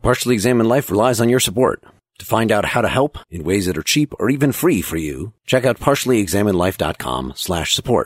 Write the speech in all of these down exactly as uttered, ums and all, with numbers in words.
Partially Examined Life relies on your support. To find out how to help in ways that are cheap or even free for you, check out partially examined life dot com slash support.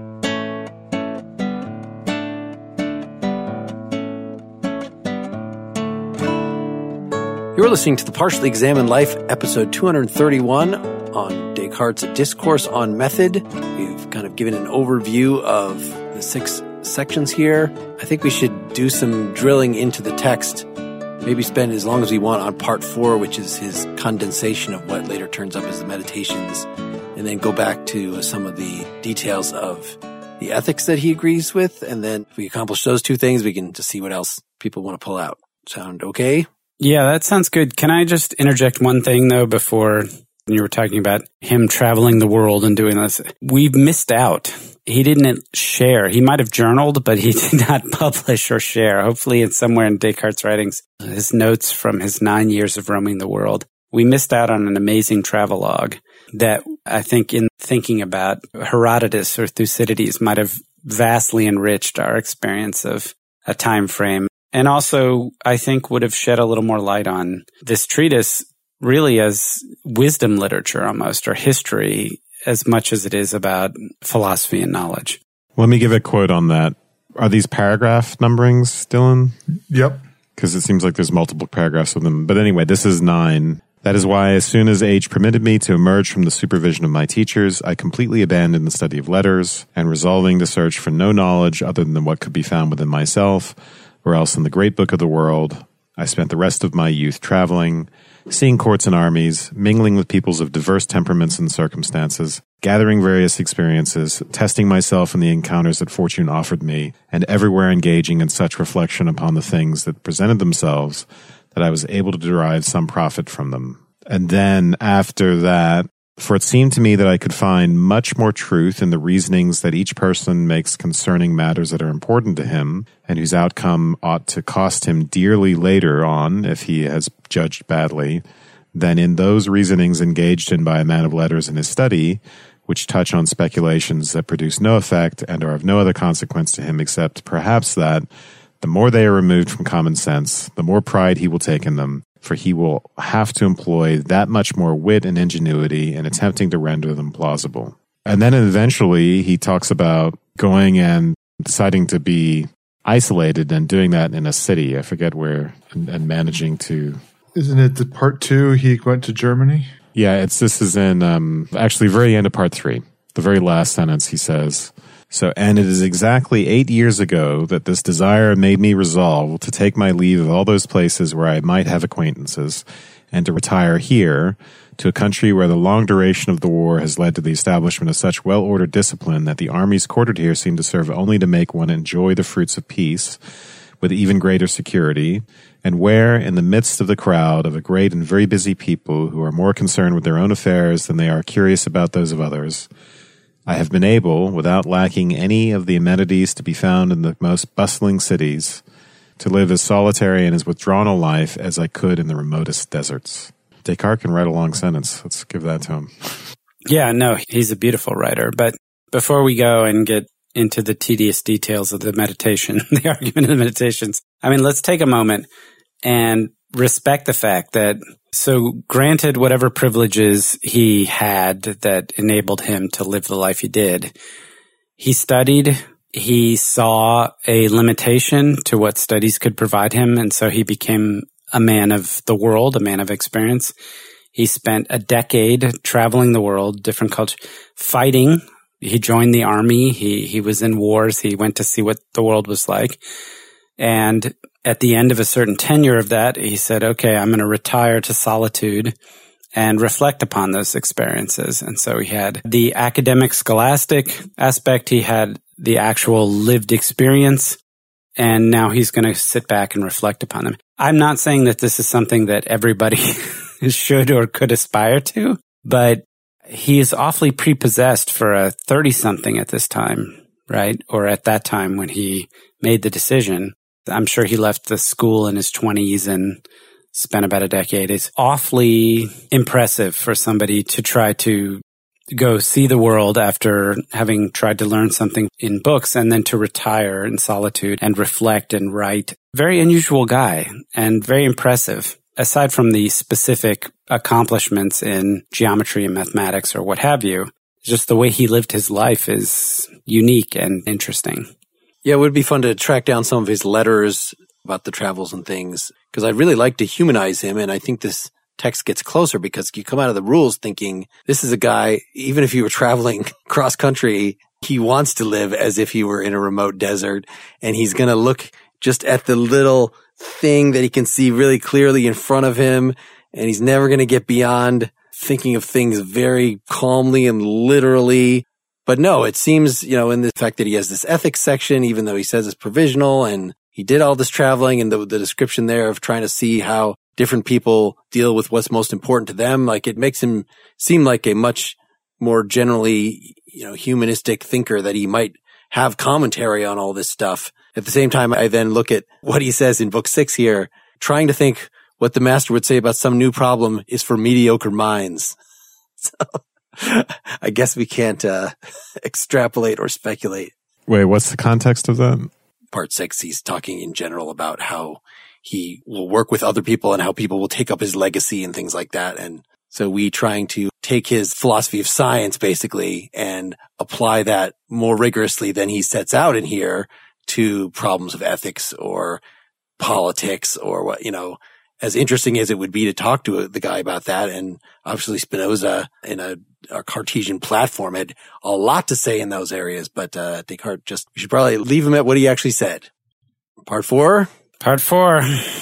You're listening to the Partially Examined Life, episode two hundred thirty-one on Descartes' Discourse on Method. We've kind of given an overview of the six sections here. I think we should do some drilling into the text, maybe spend as long as we want on part four, which is his condensation of what later turns up as the Meditations, and then go back to some of the details of the ethics that he agrees with. And then if we accomplish those two things, we can just see what else people want to pull out. Sound okay? Yeah, that sounds good. Can I just interject one thing, though, before you were talking about him traveling the world and doing this? We've missed out. He didn't share. He might have journaled, but he did not publish or share. Hopefully it's somewhere in Descartes' writings, his notes from his nine years of roaming the world. We missed out on an amazing travelogue that I think in thinking about Herodotus or Thucydides might have vastly enriched our experience of a time frame. And also, I think, would have shed a little more light on this treatise really as wisdom literature almost, or history, as much as it is about philosophy and knowledge. Let me give a quote on that. Are these paragraph numberings, Dylan? Yep. Because it seems like there's multiple paragraphs of them. But anyway, this is nine. That is why, as soon as age permitted me to emerge from the supervision of my teachers, I completely abandoned the study of letters, and resolving to search for no knowledge other than what could be found within myself, or else in the great book of the world, I spent the rest of my youth traveling, seeing courts and armies, mingling with peoples of diverse temperaments and circumstances, gathering various experiences, testing myself in the encounters that fortune offered me, and everywhere engaging in such reflection upon the things that presented themselves that I was able to derive some profit from them. And then after that, for it seemed to me that I could find much more truth in the reasonings that each person makes concerning matters that are important to him, and whose outcome ought to cost him dearly later on if he has judged badly, than in those reasonings engaged in by a man of letters in his study, which touch on speculations that produce no effect and are of no other consequence to him except perhaps that, the more they are removed from common sense, the more pride he will take in them, for he will have to employ that much more wit and ingenuity in attempting to render them plausible. And then eventually he talks about going and deciding to be isolated and doing that in a city. I forget where, and, and managing to... Isn't it the part two, he went to Germany? Yeah, it's this is in, um, actually, very end of part three. The very last sentence he says... So, and it is exactly eight years ago that this desire made me resolve to take my leave of all those places where I might have acquaintances, and to retire here, to a country where the long duration of the war has led to the establishment of such well-ordered discipline that the armies quartered here seem to serve only to make one enjoy the fruits of peace with even greater security, and where, in the midst of the crowd of a great and very busy people who are more concerned with their own affairs than they are curious about those of others, I have been able, without lacking any of the amenities to be found in the most bustling cities, to live as solitary and as withdrawn a life as I could in the remotest deserts. Descartes can write a long sentence. Let's give that to him. Yeah, no, he's a beautiful writer. But before we go and get into the tedious details of the meditation, the argument of the meditations, I mean, let's take a moment and respect the fact that, so granted whatever privileges he had that enabled him to live the life he did, he studied, he saw a limitation to what studies could provide him, and so he became a man of the world, a man of experience. He spent a decade traveling the world, different cultures, fighting. He joined the army. He, he was in wars. He went to see what the world was like. And at the end of a certain tenure of that, he said, okay, I'm going to retire to solitude and reflect upon those experiences. And so he had the academic scholastic aspect. He had the actual lived experience. And now he's going to sit back and reflect upon them. I'm not saying that this is something that everybody should or could aspire to, but he is awfully prepossessed for a thirty-something at this time, right? Or at that time when he made the decision. I'm sure he left the school in his twenties and spent about a decade. It's awfully impressive for somebody to try to go see the world after having tried to learn something in books and then to retire in solitude and reflect and write. Very unusual guy and very impressive. Aside from the specific accomplishments in geometry and mathematics or what have you, just the way he lived his life is unique and interesting. Yeah, it would be fun to track down some of his letters about the travels and things, because I'd really like to humanize him, and I think this text gets closer because you come out of the rules thinking this is a guy, even if you were traveling cross country, he wants to live as if he were in a remote desert, and he's going to look just at the little thing that he can see really clearly in front of him, and he's never going to get beyond thinking of things very calmly and literally. But no, it seems, you know, in the fact that he has this ethics section, even though he says it's provisional, and he did all this traveling, and the, the description there of trying to see how different people deal with what's most important to them, like it makes him seem like a much more generally, you know, humanistic thinker, that he might have commentary on all this stuff. At the same time, I then look at what he says in book six here, trying to think what the master would say about some new problem is for mediocre minds. So I guess we can't uh, extrapolate or speculate. Wait, what's the context of that? Part six, he's talking in general about how he will work with other people and how people will take up his legacy and things like that. And so we trying to take his philosophy of science basically and apply that more rigorously than he sets out in here to problems of ethics or politics or what, you know, as interesting as it would be to talk to the guy about that. And obviously Spinoza in a, a Cartesian platform had a lot to say in those areas, but uh, Descartes just, we should probably leave him at what he actually said. Part four. Part four.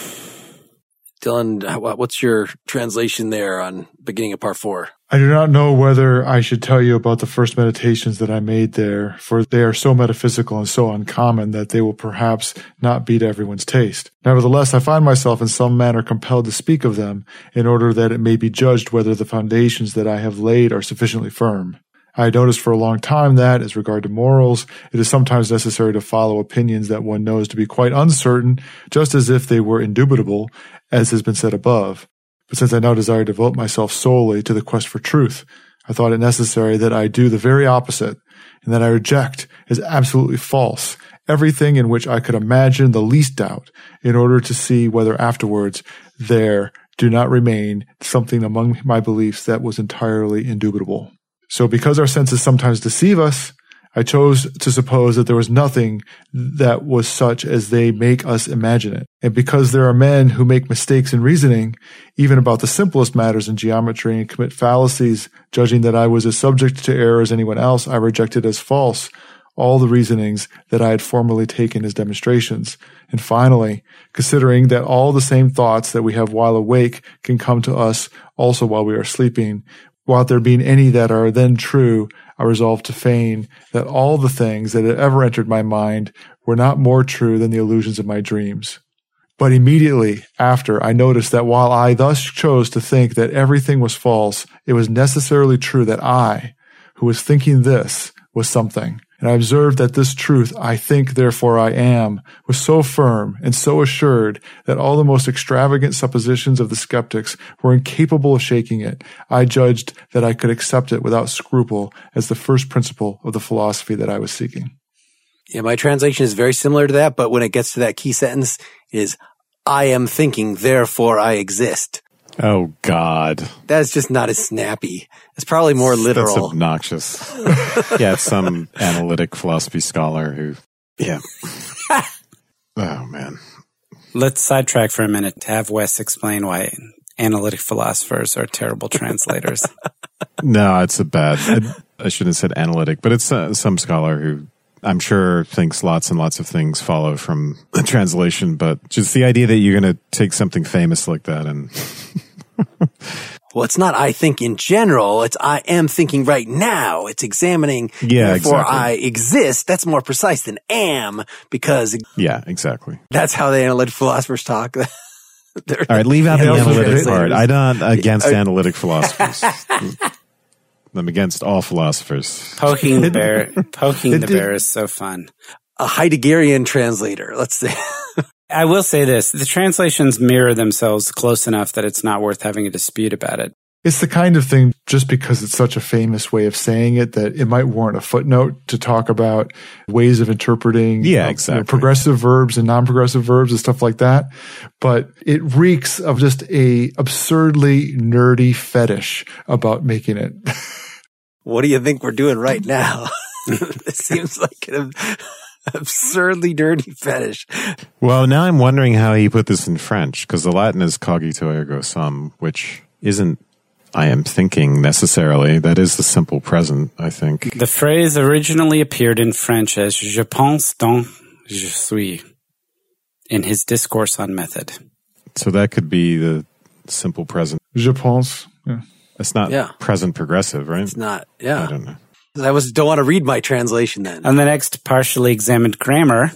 Dylan, what's your translation there on beginning of part four? I do not know whether I should tell you about the first meditations that I made there, for they are so metaphysical and so uncommon that they will perhaps not be to everyone's taste. Nevertheless, I find myself in some manner compelled to speak of them in order that it may be judged whether the foundations that I have laid are sufficiently firm. I noticed for a long time that, as regard to morals, it is sometimes necessary to follow opinions that one knows to be quite uncertain, just as if they were indubitable, as has been said above. But since I now desire to devote myself solely to the quest for truth, I thought it necessary that I do the very opposite, and that I reject as absolutely false everything in which I could imagine the least doubt, in order to see whether afterwards there do not remain something among my beliefs that was entirely indubitable. So because our senses sometimes deceive us, I chose to suppose that there was nothing that was such as they make us imagine it. And because there are men who make mistakes in reasoning, even about the simplest matters in geometry, and commit fallacies, judging that I was as subject to error as anyone else, I rejected as false all the reasonings that I had formerly taken as demonstrations. And finally, considering that all the same thoughts that we have while awake can come to us also while we are sleeping, without there being any that are then true, I resolved to feign that all the things that had ever entered my mind were not more true than the illusions of my dreams. But immediately after, I noticed that while I thus chose to think that everything was false, it was necessarily true that I, who was thinking this, was something. And I observed that this truth, I think, therefore I am, was so firm and so assured that all the most extravagant suppositions of the skeptics were incapable of shaking it. I judged that I could accept it without scruple as the first principle of the philosophy that I was seeking. Yeah, my translation is very similar to that, but when it gets to that key sentence is, I am thinking, therefore I exist. Oh, God. That's just not as snappy. It's probably more literal. That's obnoxious. Yeah, it's some analytic philosophy scholar who, yeah. Oh, man. Let's sidetrack for a minute to have Wes explain why analytic philosophers are terrible translators. No, it's a bad, I, I shouldn't have said analytic, but it's uh, some scholar who I'm sure thinks lots and lots of things follow from the translation, but just the idea that you're going to take something famous like that and... Well, it's not I think in general. It's I am thinking right now. It's examining. Yeah, therefore exactly. I exist. That's more precise than am, because yeah, exactly. That's how the analytic philosophers talk. All right, leave out the analytic part. I'm not against uh, analytic philosophers. I'm against all philosophers. Poking the bear, poking the bear is so fun. A Heideggerian translator, let's say. I will say this. The translations mirror themselves close enough that it's not worth having a dispute about it. It's the kind of thing, just because it's such a famous way of saying it, that it might warrant a footnote to talk about ways of interpreting yeah, uh, exactly. you know, progressive verbs and non-progressive verbs and stuff like that. But it reeks of just a absurdly nerdy fetish about making it. What do you think we're doing right now? This seems like an absurdly dirty fetish. Well, now I'm wondering how he put this in French, because the Latin is cogito ergo sum, which isn't I am thinking necessarily. That is the simple present, I think. The phrase originally appeared in French as je pense donc je suis in his discourse on method. So that could be the simple present. Je pense. Yeah. It's not yeah. present progressive, right? It's not. Yeah. I don't know. I was don't want to read my translation then. On the next partially examined grammar.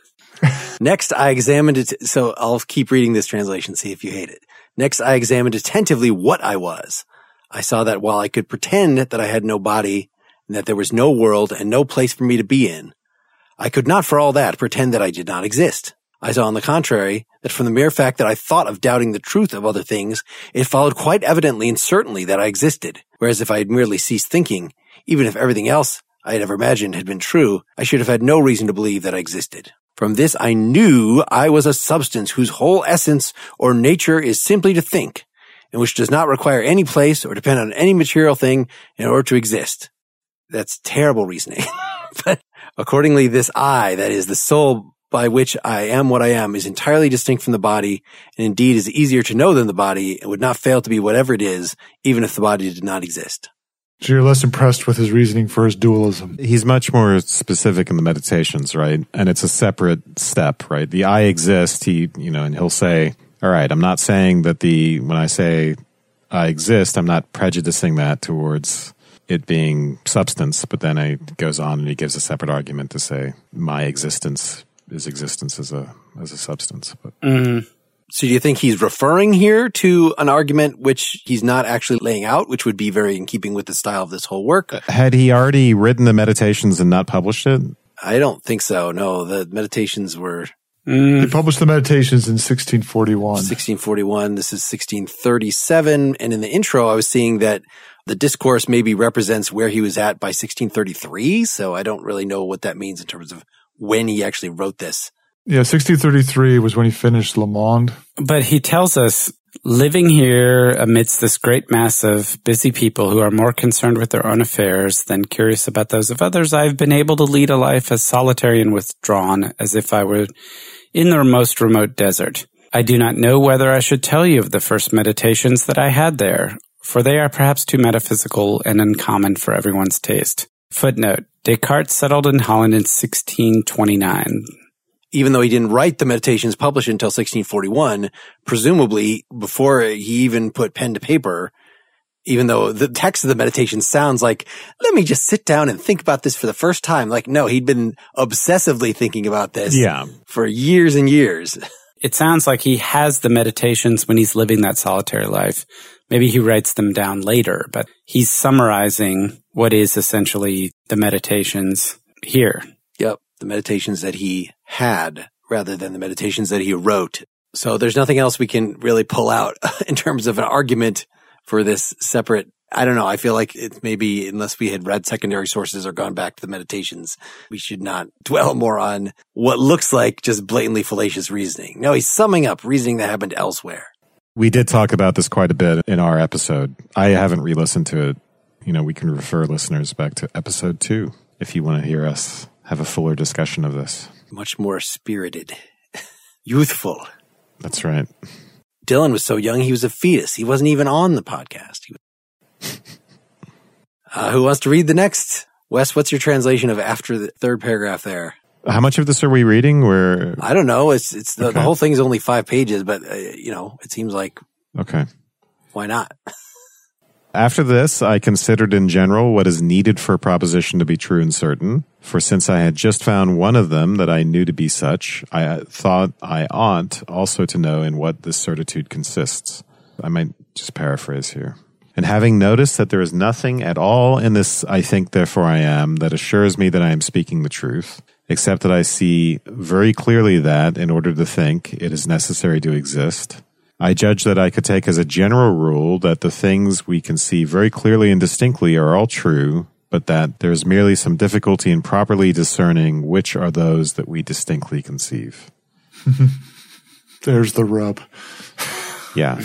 Next, I examined it. So I'll keep reading this translation, see if you hate it. Next, I examined attentively what I was. I saw that while I could pretend that I had no body and that there was no world and no place for me to be in, I could not for all that pretend that I did not exist. I saw, on the contrary, that from the mere fact that I thought of doubting the truth of other things, it followed quite evidently and certainly that I existed. Whereas if I had merely ceased thinking, even if everything else I had ever imagined had been true, I should have had no reason to believe that I existed. From this, I knew I was a substance whose whole essence or nature is simply to think, and which does not require any place or depend on any material thing in order to exist. That's terrible reasoning. But accordingly, this I, that is the soul by which I am what I am, is entirely distinct from the body, and indeed is easier to know than the body, and would not fail to be whatever it is, even if the body did not exist. So you're less impressed with his reasoning for his dualism. He's much more specific in the meditations, right? And it's a separate step, right? The I exist, he, you know, and he'll say, all right, I'm not saying that the, when I say I exist, I'm not prejudicing that towards it being substance, but then it goes on and he gives a separate argument to say my existence is existence as a, as a substance. But Mm-hmm. So do you think he's referring here to an argument which he's not actually laying out, which would be very in keeping with the style of this whole work? had he already written the meditations and not published it? I don't think so. No, the meditations were Mm. He published the Meditations in sixteen forty-one. sixteen forty-one. This is sixteen thirty-seven. And in the intro, I was seeing that the discourse maybe represents where he was at by sixteen thirty-three. So I don't really know what that means in terms of when he actually wrote this. Yeah, sixteen thirty-three was when he finished Le Monde. But he tells us, living here amidst this great mass of busy people who are more concerned with their own affairs than curious about those of others, I've been able to lead a life as solitary and withdrawn as if I were in the most remote desert. I do not know whether I should tell you of the first meditations that I had there, for they are perhaps too metaphysical and uncommon for everyone's taste. Footnote, Descartes settled in Holland in sixteen twenty-nine. Even though he didn't write the meditations published until sixteen forty-one, presumably before he even put pen to paper, even though the text of the meditation sounds like, let me just sit down and think about this for the first time. Like, no, he'd been obsessively thinking about this Yeah. for years and years. It sounds like he has the meditations when he's living that solitary life. Maybe he writes them down later, but he's summarizing what is essentially the meditations here. Yep. The meditations that he had rather than the meditations that he wrote. So there's nothing else we can really pull out in terms of an argument for this separate. I don't know. I feel like it's maybe unless we had read secondary sources or gone back to the meditations, we should not dwell more on what looks like just blatantly fallacious reasoning. No, he's summing up reasoning that happened elsewhere. We did talk about this quite a bit in our episode. I haven't re-listened to it. You know, we can refer listeners back to episode two if you want to hear us have a fuller discussion of this. Much more spirited, youthful. That's right. Dylan was so young, he was a fetus. He wasn't even on the podcast. He was... uh, who wants to read the next? Wes, what's your translation of after the third paragraph there? How much of this are we reading? We're I don't know. It's it's the, Okay. the whole thing is only five pages, but uh, you know, it seems like okay. why not? After this, I considered in general what is needed for a proposition to be true and certain. For since I had just found one of them that I knew to be such, I thought I ought also to know in what this certitude consists. I might just paraphrase here. And having noticed that there is nothing at all in this I think therefore I am that assures me that I am speaking the truth, except that I see very clearly that in order to think, it is necessary to exist, I judge that I could take as a general rule that the things we can see very clearly and distinctly are all true, but that there's merely some difficulty in properly discerning which are those that we distinctly conceive. There's the rub. Yeah.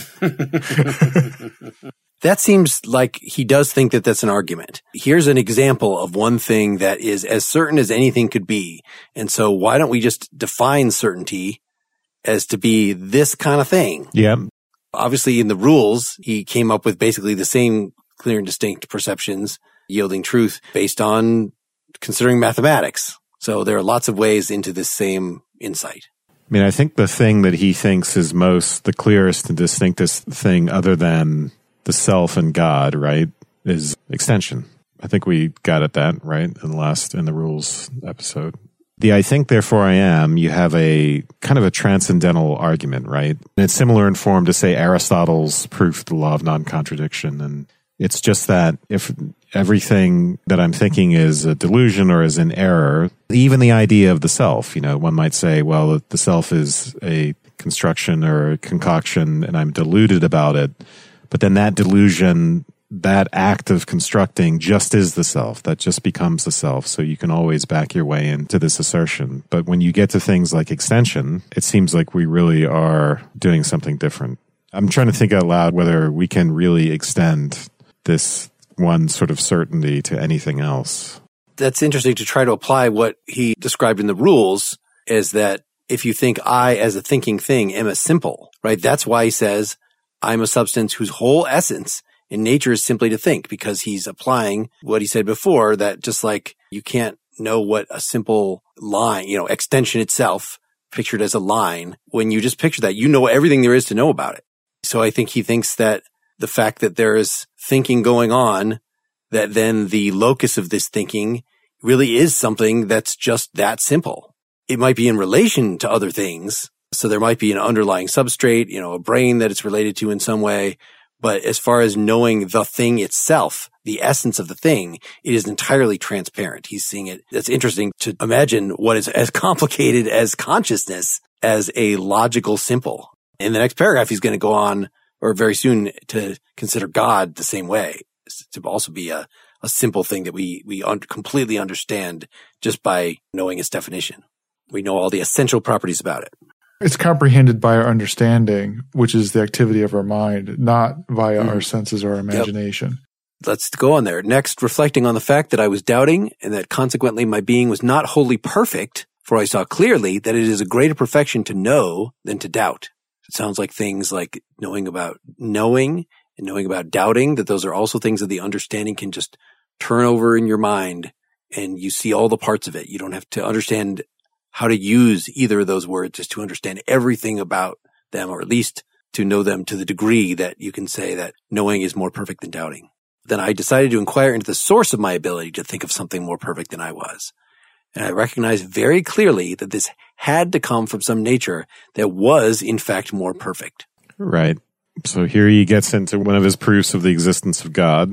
That seems like he does think that that's an argument. Here's an example of one thing that is as certain as anything could be. And so why don't we just define certainty as to be this kind of thing? Yeah. Obviously, in the rules, he came up with basically the same clear and distinct perceptions, yielding truth based on considering mathematics. So there are lots of ways into this same insight. I mean, I think the thing that he thinks is most the clearest and distinctest thing other than the self and God, right, is extension. I think we got at that, right, in the last, in the rules episode. The I think, therefore I am, you have a kind of a transcendental argument, right? And it's similar in form to, say, Aristotle's proof of the law of non-contradiction. And it's just that if everything that I'm thinking is a delusion or is an error, even the idea of the self, you know, one might say, well, the self is a construction or a concoction and I'm deluded about it. But then that delusion, that act of constructing just is the self. That just becomes the self. So you can always back your way into this assertion. But when you get to things like extension, it seems like we really are doing something different. I'm trying to think out loud whether we can really extend this one sort of certainty to anything else. That's interesting to try to apply what he described in the rules is that if you think I as a thinking thing am a simple, right? That's why he says I'm a substance whose whole essence in nature is simply to think, because he's applying what he said before, that just like you can't know what a simple line, you know, extension itself, pictured as a line, when you just picture that, you know everything there is to know about it. So I think he thinks that the fact that there is thinking going on, that then the locus of this thinking really is something that's just that simple. It might be in relation to other things. So there might be an underlying substrate, you know, a brain that it's related to in some way. But as far as knowing the thing itself, the essence of the thing, it is entirely transparent. He's seeing it. That's interesting to imagine what is as complicated as consciousness as a logical simple. In the next paragraph, he's going to go on, or very soon, to consider God the same way, to also be a, a simple thing that we, we un- completely understand just by knowing its definition. We know all the essential properties about it. It's comprehended by our understanding, which is the activity of our mind, not via mm. our senses or our imagination. Yep. Let's go on there. Next, reflecting on the fact that I was doubting and that consequently my being was not wholly perfect, for I saw clearly that it is a greater perfection to know than to doubt. It sounds like things like knowing about knowing and knowing about doubting, that those are also things that the understanding can just turn over in your mind and you see all the parts of it. You don't have to understand how to use either of those words just to understand everything about them, or at least to know them to the degree that you can say that knowing is more perfect than doubting. Then I decided to inquire into the source of my ability to think of something more perfect than I was. And I recognized very clearly that this had to come from some nature that was, in fact, more perfect. Right. So here he gets into one of his proofs of the existence of God,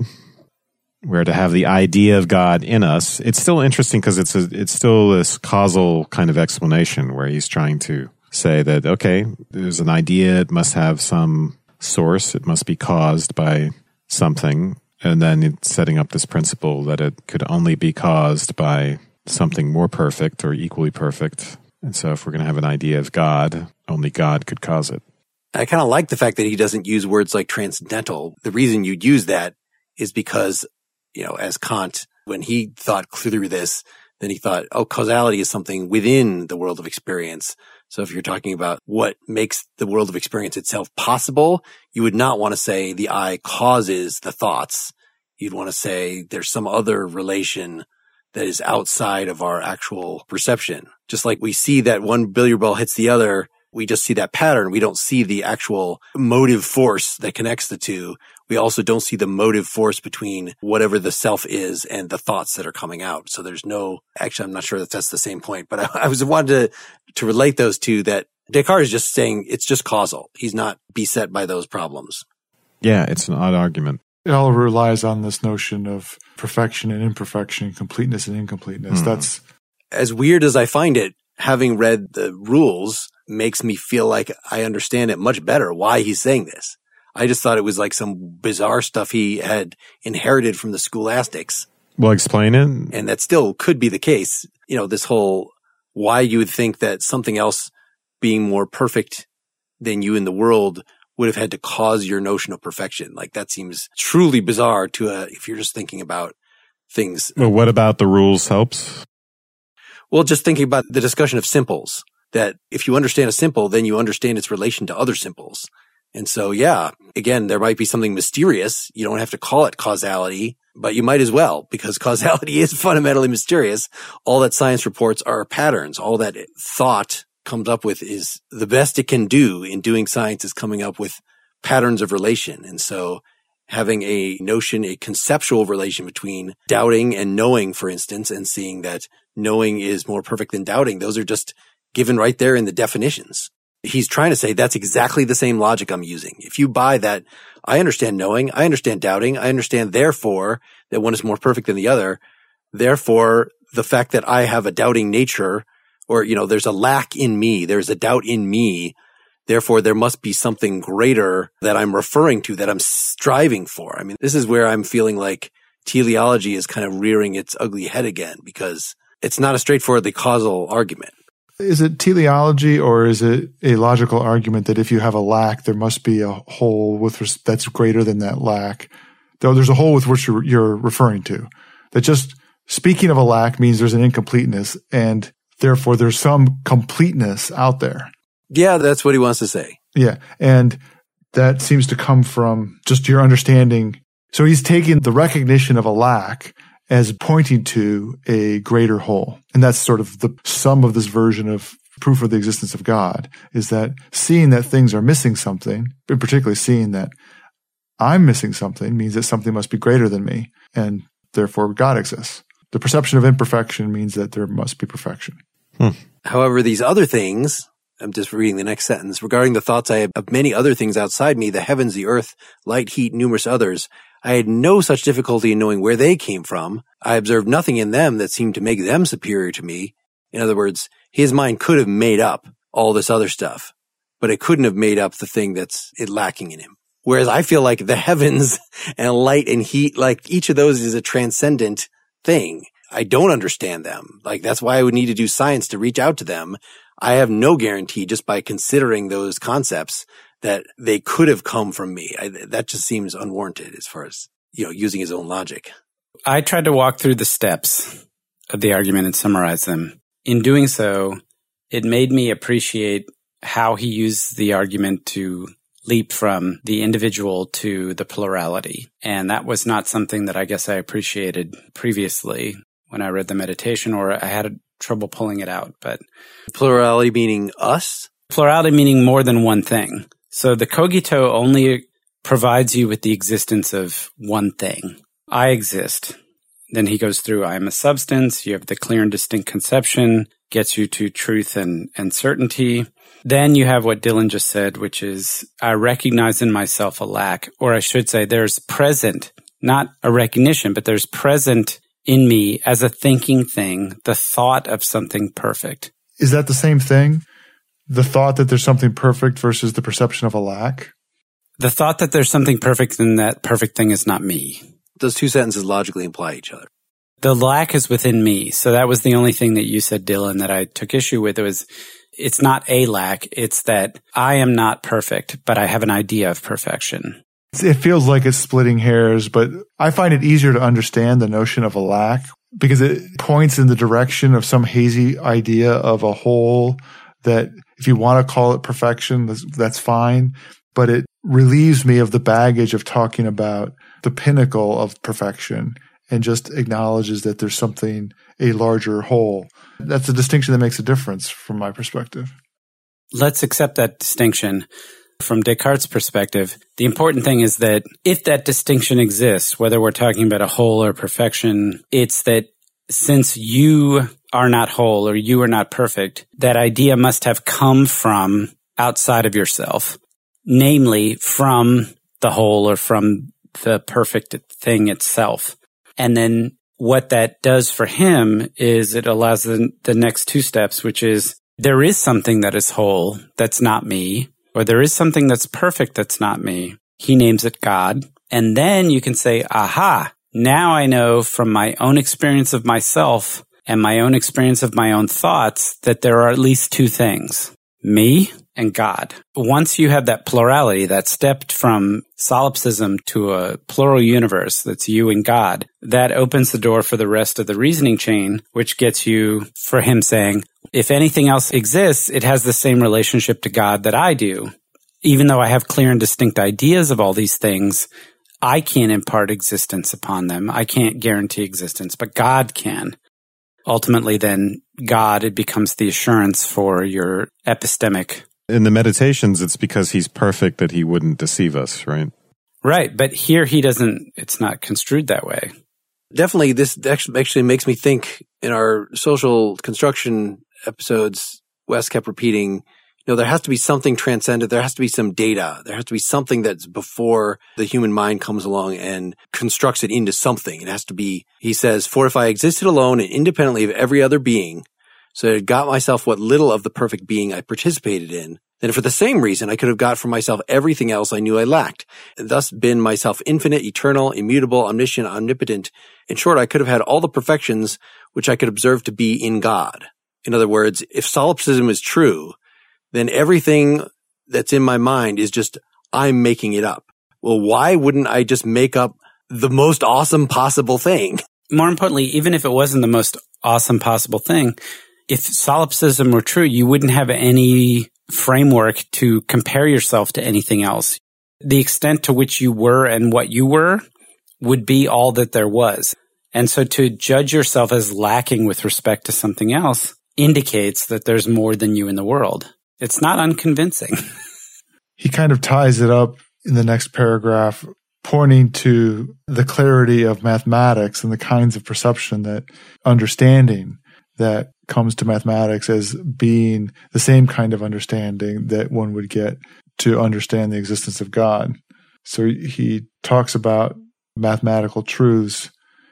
where to have the idea of God in us. It's still interesting because it's a, it's still this causal kind of explanation where he's trying to say that, okay, there's an idea, it must have some source, it must be caused by something, and then it's setting up this principle that it could only be caused by something more perfect or equally perfect. And so if we're going to have an idea of God, only God could cause it. I kind of like the fact that he doesn't use words like transcendental. The reason you'd use that is because, you know, as Kant, when he thought through this, then he thought, oh, causality is something within the world of experience. So if you're talking about what makes the world of experience itself possible, you would not want to say the eye causes the thoughts. You'd want to say there's some other relation that is outside of our actual perception. Just like we see that one billiard ball hits the other, we just see that pattern. We don't see the actual motive force that connects the two. We also don't see the motive force between whatever the self is and the thoughts that are coming out. So there's no, actually, I'm not sure that that's the same point, but I, I was wanted to, to relate those two, that Descartes is just saying it's just causal. He's not beset by those problems. Yeah, it's an odd argument. It all relies on this notion of perfection and imperfection, completeness and incompleteness. Mm. That's as weird as I find it, having read the rules, makes me feel like I understand it much better why he's saying this. I just thought it was like some bizarre stuff he had inherited from the scholastics. Well, explain it. And that still could be the case. You know, this whole why you would think that something else being more perfect than you in the world would have had to cause your notion of perfection. Like that seems truly bizarre to a, if you're just thinking about things. Well, what about the rules helps? Well, just thinking about the discussion of simples, that if you understand a simple, then you understand its relation to other simples. And so, yeah, again, there might be something mysterious. You don't have to call it causality, but you might as well, because causality is fundamentally mysterious. All that science reports are patterns. All that thought comes up with is the best it can do in doing science is coming up with patterns of relation. And so having a notion, a conceptual relation between doubting and knowing, for instance, and seeing that knowing is more perfect than doubting, those are just given right there in the definitions. He's trying to say that's exactly the same logic I'm using. If you buy that, I understand knowing, I understand doubting, I understand therefore that one is more perfect than the other. Therefore, the fact that I have a doubting nature, or, you know, there's a lack in me, there's a doubt in me, therefore there must be something greater that I'm referring to, that I'm striving for. I mean, this is where I'm feeling like teleology is kind of rearing its ugly head again, because it's not a straightforwardly causal argument. Is it teleology, or is it a logical argument that if you have a lack, there must be a whole with res- that's greater than that lack? Though there's a whole with which you're, you're referring to. That just speaking of a lack means there's an incompleteness, and therefore there's some completeness out there. Yeah, that's what he wants to say. Yeah, and that seems to come from just your understanding. So he's taking the recognition of a lack as pointing to a greater whole. And that's sort of the sum of this version of proof of the existence of God, is that seeing that things are missing something, and particularly seeing that I'm missing something, means that something must be greater than me, and therefore God exists. The perception of imperfection means that there must be perfection. Hmm. However, these other things, I'm just reading the next sentence, regarding the thoughts I have of many other things outside me, the heavens, the earth, light, heat, numerous others, I had no such difficulty in knowing where they came from. I observed nothing in them that seemed to make them superior to me. In other words, his mind could have made up all this other stuff, but it couldn't have made up the thing that's it lacking in him. Whereas I feel like the heavens and light and heat, like each of those is a transcendent thing. I don't understand them. Like that's why I would need to do science to reach out to them. I have no guarantee just by considering those concepts that they could have come from me. I, that just seems unwarranted as far as, you know, using his own logic. I tried to walk through the steps of the argument and summarize them. In doing so, it made me appreciate how he used the argument to leap from the individual to the plurality. And that was not something that I guess I appreciated previously when I read the meditation, or I had trouble pulling it out. But plurality meaning us? Plurality meaning more than one thing. So the cogito only provides you with the existence of one thing. I exist. Then he goes through, I am a substance. You have the clear and distinct conception, gets you to truth and, and certainty. Then you have what Dylan just said, which is, I recognize in myself a lack, or I should say there's present, not a recognition, but there's present in me as a thinking thing, the thought of something perfect. Is that the same thing? The thought that there's something perfect versus the perception of a lack? The thought that there's something perfect and that perfect thing is not me. Those two sentences logically imply each other. The lack is within me. So that was the only thing that you said, Dylan, that I took issue with. It was, it's not a lack. It's that I am not perfect, but I have an idea of perfection. It feels like it's splitting hairs, but I find it easier to understand the notion of a lack because it points in the direction of some hazy idea of a whole that if you want to call it perfection, that's, that's fine. But it relieves me of the baggage of talking about the pinnacle of perfection and just acknowledges that there's something, a larger whole. That's a distinction that makes a difference from my perspective. Let's accept that distinction. From Descartes' perspective, the important thing is that if that distinction exists, whether we're talking about a whole or perfection, it's that since you are not whole or you are not perfect, that idea must have come from outside of yourself, namely from the whole or from the perfect thing itself. And then what that does for him is it allows the, the next two steps, which is there is something that is whole that's not me, or there is something that's perfect that's not me. He names it God. And then you can say, aha, now I know from my own experience of myself and my own experience of my own thoughts that there are at least two things, me and God. Once you have that plurality, that stepped from solipsism to a plural universe that's you and God, that opens the door for the rest of the reasoning chain, which gets you, for him saying, if anything else exists, it has the same relationship to God that I do. Even though I have clear and distinct ideas of all these things, I can't impart existence upon them. I can't guarantee existence, but God can. Ultimately, then, God, it becomes the assurance for your epistemic. In the meditations, it's because he's perfect that he wouldn't deceive us, right? Right, but here he doesn't, it's not construed that way. Definitely, this actually makes me think in our social construction episodes, Wes kept repeating, you know, there has to be something transcendent. There has to be some data. There has to be something that's before the human mind comes along and constructs it into something. It has to be, he says, for if I existed alone and independently of every other being, so I got myself what little of the perfect being I participated in, then for the same reason I could have got from myself everything else I knew I lacked, and thus been myself infinite, eternal, immutable, omniscient, omnipotent. In short, I could have had all the perfections which I could observe to be in God. In other words, if solipsism is true, then everything that's in my mind is just, I'm making it up. Well, why wouldn't I just make up the most awesome possible thing? More importantly, even if it wasn't the most awesome possible thing, if solipsism were true, you wouldn't have any framework to compare yourself to anything else. The extent to which you were and what you were would be all that there was. And so to judge yourself as lacking with respect to something else indicates that there's more than you in the world. It's not unconvincing. He kind of ties it up in the next paragraph, pointing to the clarity of mathematics and the kinds of perception that understanding that comes to mathematics as being the same kind of understanding that one would get to understand the existence of God. So he talks about mathematical truths,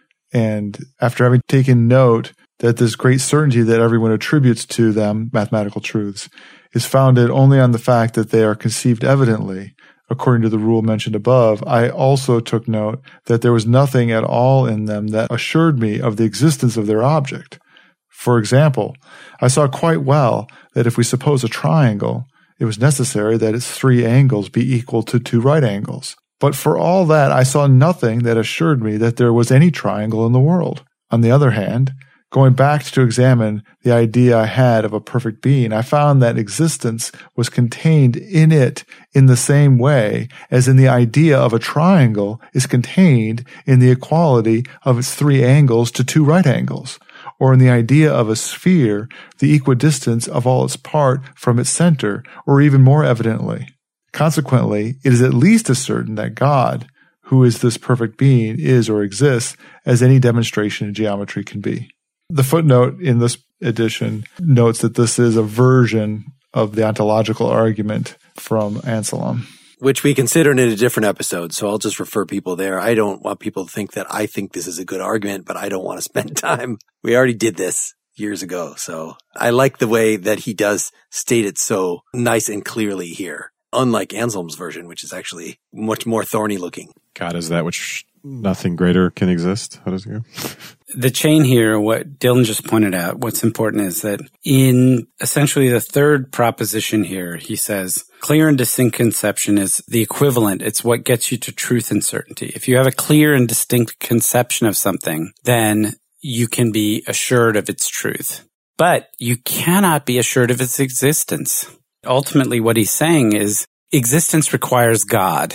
and after having taken note that this great certainty that everyone attributes to them, mathematical truths, is founded only on the fact that they are conceived evidently, according to the rule mentioned above, I also took note that there was nothing at all in them that assured me of the existence of their object. For example, I saw quite well that if we suppose a triangle, it was necessary that its three angles be equal to two right angles. But for all that, I saw nothing that assured me that there was any triangle in the world. On the other hand, going back to examine the idea I had of a perfect being, I found that existence was contained in it in the same way as in the idea of a triangle is contained in the equality of its three angles to two right angles, or in the idea of a sphere, the equidistance of all its part from its center, or even more evidently. Consequently, it is at least as certain that God, who is this perfect being, is or exists as any demonstration in geometry can be. The footnote in this edition notes that this is a version of the ontological argument from Anselm, which we considered in a different episode. So I'll just refer people there. I don't want people to think that I think this is a good argument, but I don't want to spend time. We already did this years ago. So I like the way that he does state it so nice and clearly here, unlike Anselm's version, which is actually much more thorny looking. God is that which nothing greater can exist. How does it go? The chain here, what Dylan just pointed out, what's important is that in essentially the third proposition here, he says, clear and distinct conception is the equivalent. It's what gets you to truth and certainty. If you have a clear and distinct conception of something, then you can be assured of its truth. But you cannot be assured of its existence. Ultimately, what he's saying is existence requires God.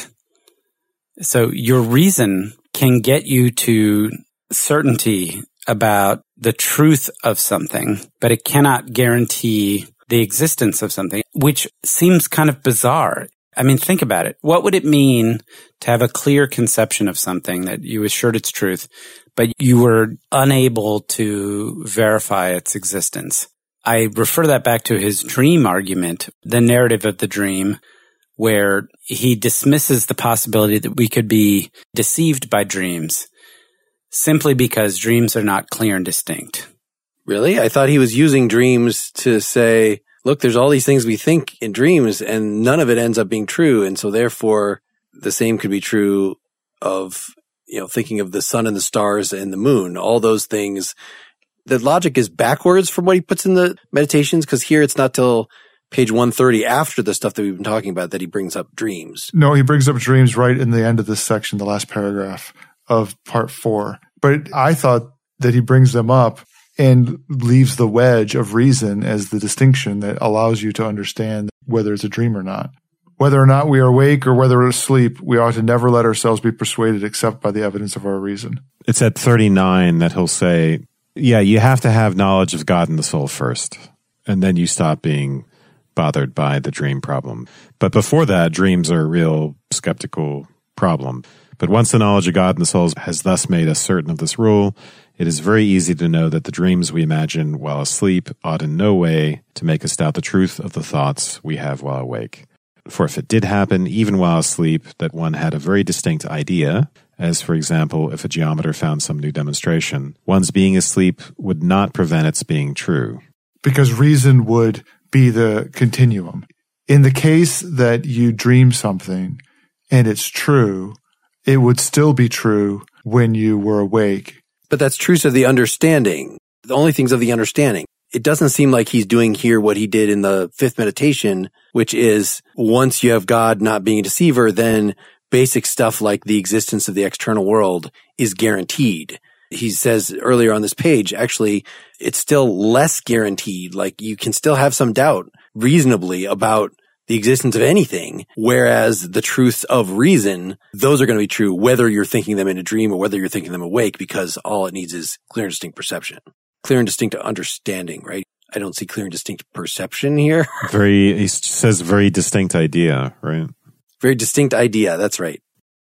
So your reason can get you to certainty about the truth of something, but it cannot guarantee the existence of something, which seems kind of bizarre. I mean, think about it. What would it mean to have a clear conception of something that you assured its truth, but you were unable to verify its existence? I refer that back to his dream argument, the narrative of the dream, where he dismisses the possibility that we could be deceived by dreams simply because dreams are not clear and distinct. Really? I thought he was using dreams to say, look, there's all these things we think in dreams and none of it ends up being true. And so therefore the same could be true of, you know, thinking of the sun and the stars and the moon, all those things. The logic is backwards from what he puts in the meditations, because here it's not till page one thirty after the stuff that we've been talking about that he brings up dreams. No, he brings up dreams right in the end of this section, the last paragraph of part four. But I thought that he brings them up and leaves the wedge of reason as the distinction that allows you to understand whether it's a dream or not. Whether or not we are awake or whether we're asleep, we ought to never let ourselves be persuaded except by the evidence of our reason. It's at thirty-nine that he'll say, yeah, you have to have knowledge of God and the soul first, and then you stop being bothered by the dream problem. But before that, dreams are a real skeptical problem. But once the knowledge of God and the soul has thus made us certain of this rule, it is very easy to know that the dreams we imagine while asleep ought in no way to make us doubt the truth of the thoughts we have while awake. For if it did happen, even while asleep, that one had a very distinct idea, as for example, if a geometer found some new demonstration, one's being asleep would not prevent its being true. Because reason would be the continuum. In the case that you dream something and it's true, it would still be true when you were awake. But that's truths of the understanding. The only things of the understanding. It doesn't seem like he's doing here what he did in the fifth meditation, which is once you have God not being a deceiver, then basic stuff like the existence of the external world is guaranteed. He says earlier on this page, actually, it's still less guaranteed. Like you can still have some doubt reasonably about the existence of anything, whereas the truths of reason, those are going to be true whether you're thinking them in a dream or whether you're thinking them awake, because all it needs is clear and distinct perception. Clear and distinct understanding, right? I don't see clear and distinct perception here. Very, he says very distinct idea, right? Very distinct idea, that's right.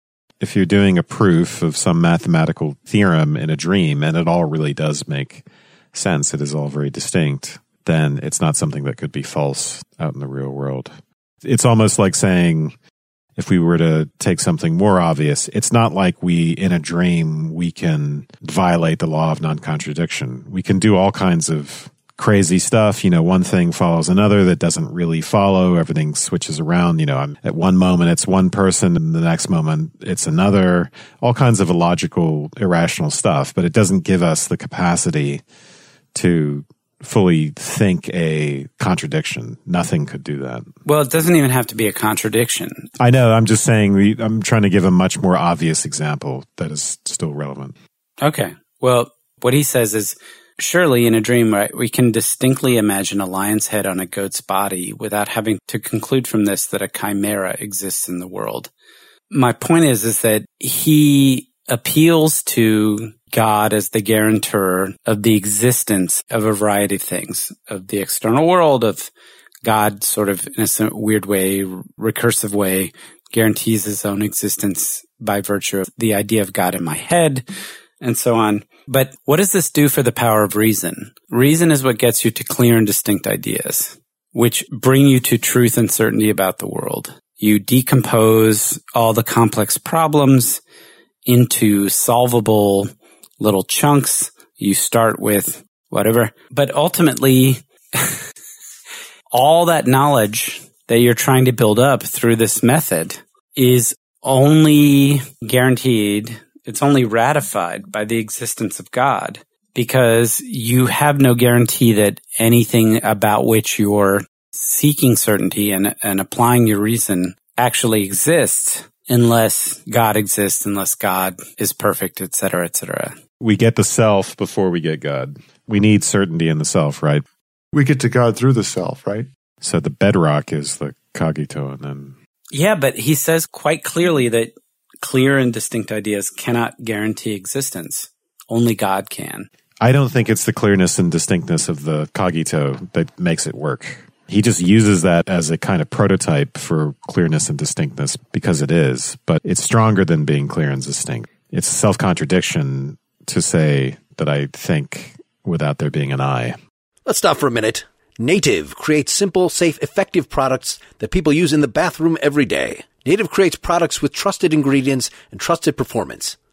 If you're doing a proof of some mathematical theorem in a dream, and it all really does make sense, it is all very distinct, then it's not something that could be false out in the real world. It's almost like saying, if we were to take something more obvious, it's not like we, in a dream, we can violate the law of non-contradiction. We can do all kinds of crazy stuff. You know, one thing follows another that doesn't really follow. Everything switches around. You know, I'm, at one moment it's one person and the next moment it's another. All kinds of illogical, irrational stuff, but it doesn't give us the capacity to fully think a contradiction. Nothing could do that. Well, it doesn't even have to be a contradiction. I know. I'm just saying, we, I'm trying to give a much more obvious example that is still relevant. Okay. Well, what he says is, surely in a dream, right, we can distinctly imagine a lion's head on a goat's body without having to conclude from this that a chimera exists in the world. My point is, is that he appeals to God as the guarantor of the existence of a variety of things, of the external world, of God sort of in a weird way, recursive way, guarantees his own existence by virtue of the idea of God in my head, and so on. But what does this do for the power of reason? Reason is what gets you to clear and distinct ideas, which bring you to truth and certainty about the world. You decompose all the complex problems into solvable little chunks. You start with whatever. But ultimately, all that knowledge that you're trying to build up through this method is only guaranteed, it's only ratified by the existence of God, because you have no guarantee that anything about which you're seeking certainty and, and applying your reason actually exists unless God exists, unless God is perfect, et cetera, et cetera. We get the self before we get God. We need certainty in the self, right? We get to God through the self, right? So the bedrock is the cogito, and then... Yeah, but he says quite clearly that clear and distinct ideas cannot guarantee existence. Only God can. I don't think it's the clearness and distinctness of the cogito that makes it work. He just uses that as a kind of prototype for clearness and distinctness because it is, but it's stronger than being clear and distinct. It's a self-contradiction to say that I think without there being an I. Let's stop for a minute. Native creates simple, safe, effective products that people use in the bathroom every day. Native creates products with trusted ingredients and trusted performance.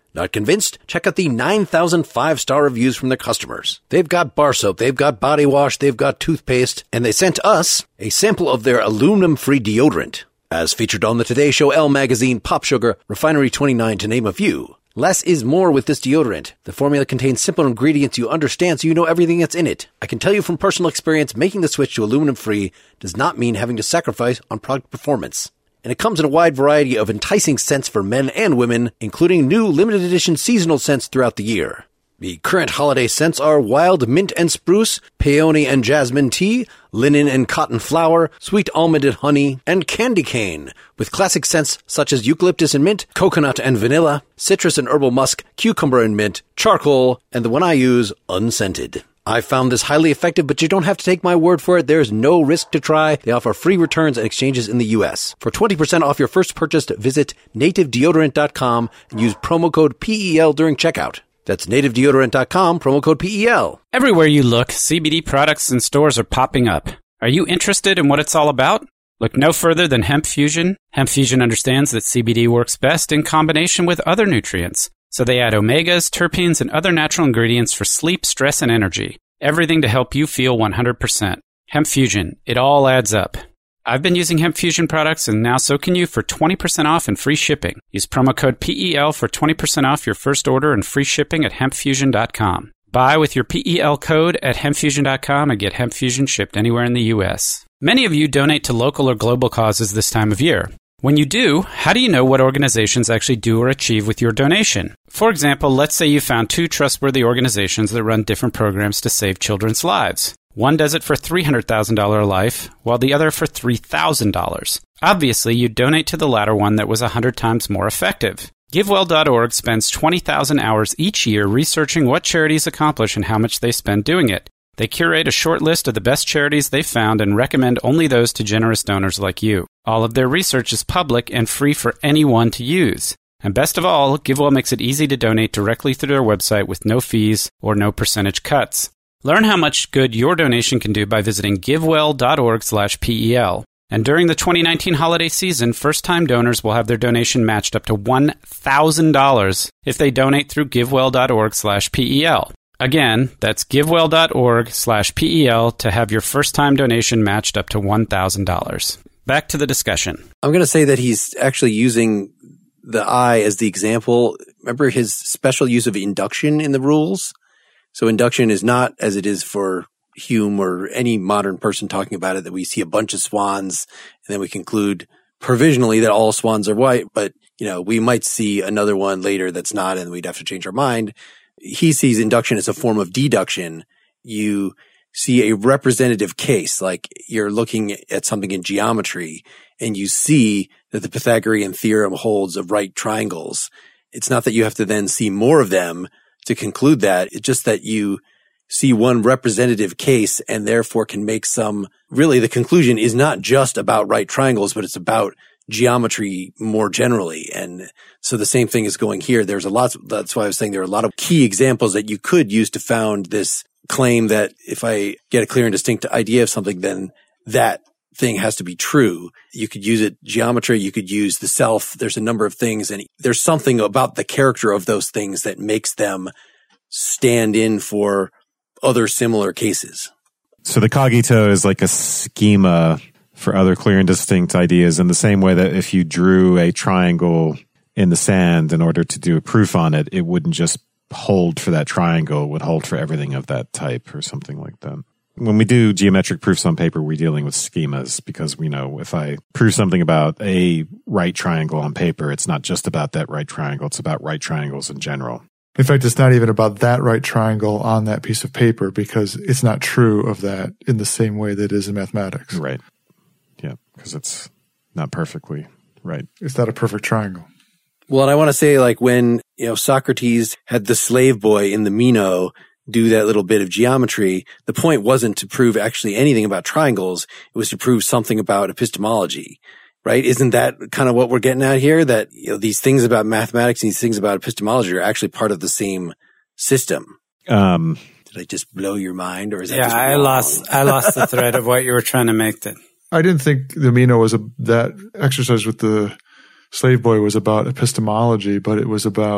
Not convinced? Check out the nine thousand five-star reviews from their customers. They've got bar soap, they've got body wash, they've got toothpaste, and they sent us a sample of their aluminum-free deodorant. As featured on the Today Show, Elle Magazine, Pop Sugar, Refinery twenty-nine, to name a few. Less is more with this deodorant. The formula contains simple ingredients you understand so you know everything that's in it. I can tell you from personal experience, making the switch to aluminum-free does not mean having to sacrifice on product performance. And it comes in a wide variety of enticing scents for men and women, including new limited edition seasonal scents throughout the year. The current holiday scents are wild mint and spruce, peony and jasmine tea, linen and cotton flower, sweet almond and honey, and candy cane, with classic scents such as eucalyptus and mint, coconut and vanilla, citrus and herbal musk, cucumber and mint, charcoal, and the one I use, unscented. I found this highly effective, but you don't have to take my word for it. There's no risk to try. They offer free returns and exchanges in the U S. For twenty percent off your first purchase, visit native deodorant dot com and use promo code P E L during checkout. That's native deodorant dot com, promo code P E L. Everywhere you look, C B D products and stores are popping up. Are you interested in what it's all about? Look no further than Hemp Fusion. Hemp Fusion understands that C B D works best in combination with other nutrients. So they add omegas, terpenes, and other natural ingredients for sleep, stress, and energy. Everything to help you feel one hundred percent. Hemp Fusion. It all adds up. I've been using Hemp Fusion products, and now so can you for twenty percent off and free shipping. Use promo code P E L for twenty percent off your first order and free shipping at hemp fusion dot com. Buy with your P E L code at hemp fusion dot com and get Hemp Fusion shipped anywhere in the U S. Many of you donate to local or global causes this time of year. When you do, how do you know what organizations actually do or achieve with your donation? For example, let's say you found two trustworthy organizations that run different programs to save children's lives. One does it for three hundred thousand dollars a life, while the other for three thousand dollars. Obviously, you'd donate to the latter one that was one hundred times more effective. GiveWell dot org spends twenty thousand hours each year researching what charities accomplish and how much they spend doing it. They curate a short list of the best charities they've found and recommend only those to generous donors like you. All of their research is public and free for anyone to use. And best of all, GiveWell makes it easy to donate directly through their website with no fees or no percentage cuts. Learn how much good your donation can do by visiting givewell dot org slash P E L. And during the twenty nineteen holiday season, first-time donors will have their donation matched up to one thousand dollars if they donate through givewell dot org slash P E L. Again, that's givewell dot org slash P E L to have your first-time donation matched up to one thousand dollars. Back to the discussion. I'm going to say that he's actually using the eye as the example. Remember his special use of induction in the rules? So induction is not, as it is for Hume or any modern person talking about it, that we see a bunch of swans and then we conclude provisionally that all swans are white, but you know, we might see another one later that's not, and we'd have to change our mind. He sees induction as a form of deduction. You see a representative case, like you're looking at something in geometry and you see that the Pythagorean theorem holds of right triangles. It's not that you have to then see more of them to conclude that. It's just that you see one representative case and therefore can make some, really the conclusion is not just about right triangles, but it's about geometry more generally. And so the same thing is going here. There's a lot, that's why I was saying there are a lot of key examples that you could use to found this claim that if I get a clear and distinct idea of something, then that thing has to be true. You could use it geometry, you could use the self. There's a number of things, and there's something about the character of those things that makes them stand in for other similar cases. So the cogito is like a schema for other clear and distinct ideas, in the same way that if you drew a triangle in the sand in order to do a proof on it, it wouldn't just hold for that triangle, it would hold for everything of that type or something like that. When we do geometric proofs on paper, we're dealing with schemas, because we know if I prove something about a right triangle on paper, it's not just about that right triangle, it's about right triangles in general. In fact, it's not even about that right triangle on that piece of paper, because it's not true of that in the same way that it is in mathematics. Right. Yeah, because it's not perfectly right. It's not a perfect triangle. Well, and I want to say, like, when, you know, Socrates had the slave boy in the Meno do that little bit of geometry, the point wasn't to prove actually anything about triangles. It was to prove something about epistemology, right? Isn't that kind of what we're getting at here? That, you know, these things about mathematics and these things about epistemology are actually part of the same system. Um, Did I just blow your mind, or is that yeah, just I wrong? lost, I lost the thread of what you were trying to make then. I didn't think the Meno was a, that exercise with the slave boy was about epistemology, but it was about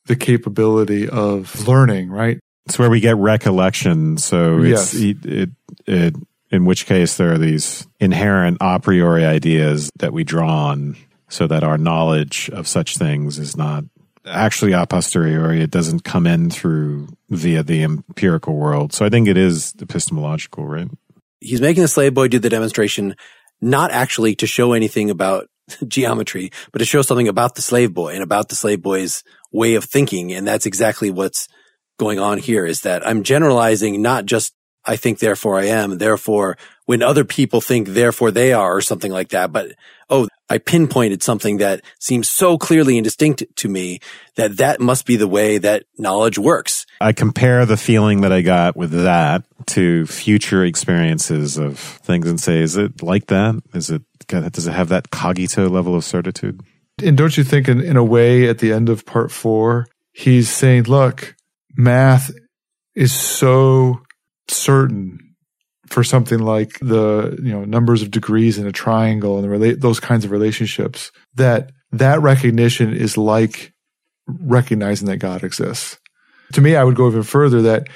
the capability of learning, right? It's where we get recollection. So it's, Yes. it, it, it, in which case there are these inherent a priori ideas that we draw on so that our knowledge of such things is not actually a posteriori. It doesn't come in through via the empirical world. So I think it is epistemological, right? He's making the slave boy do the demonstration, not actually to show anything about geometry, but to show something about the slave boy and about the slave boy's way of thinking. And that's exactly what's going on here, is that I'm generalizing not just I think, therefore I am, therefore when other people think, therefore they are, or something like that. But, oh, I pinpointed something that seems so clearly and distinct to me that that must be the way that knowledge works. I compare the feeling that I got with that to future experiences of things and say, is it like that? Is it, does it have that cogito level of certitude? And don't you think in, in a way at the end of part four, he's saying, look, math is so certain for something like the, you know, numbers of degrees in a triangle and the rela- those kinds of relationships, that that recognition is like recognizing that God exists. To me, I would go even further, that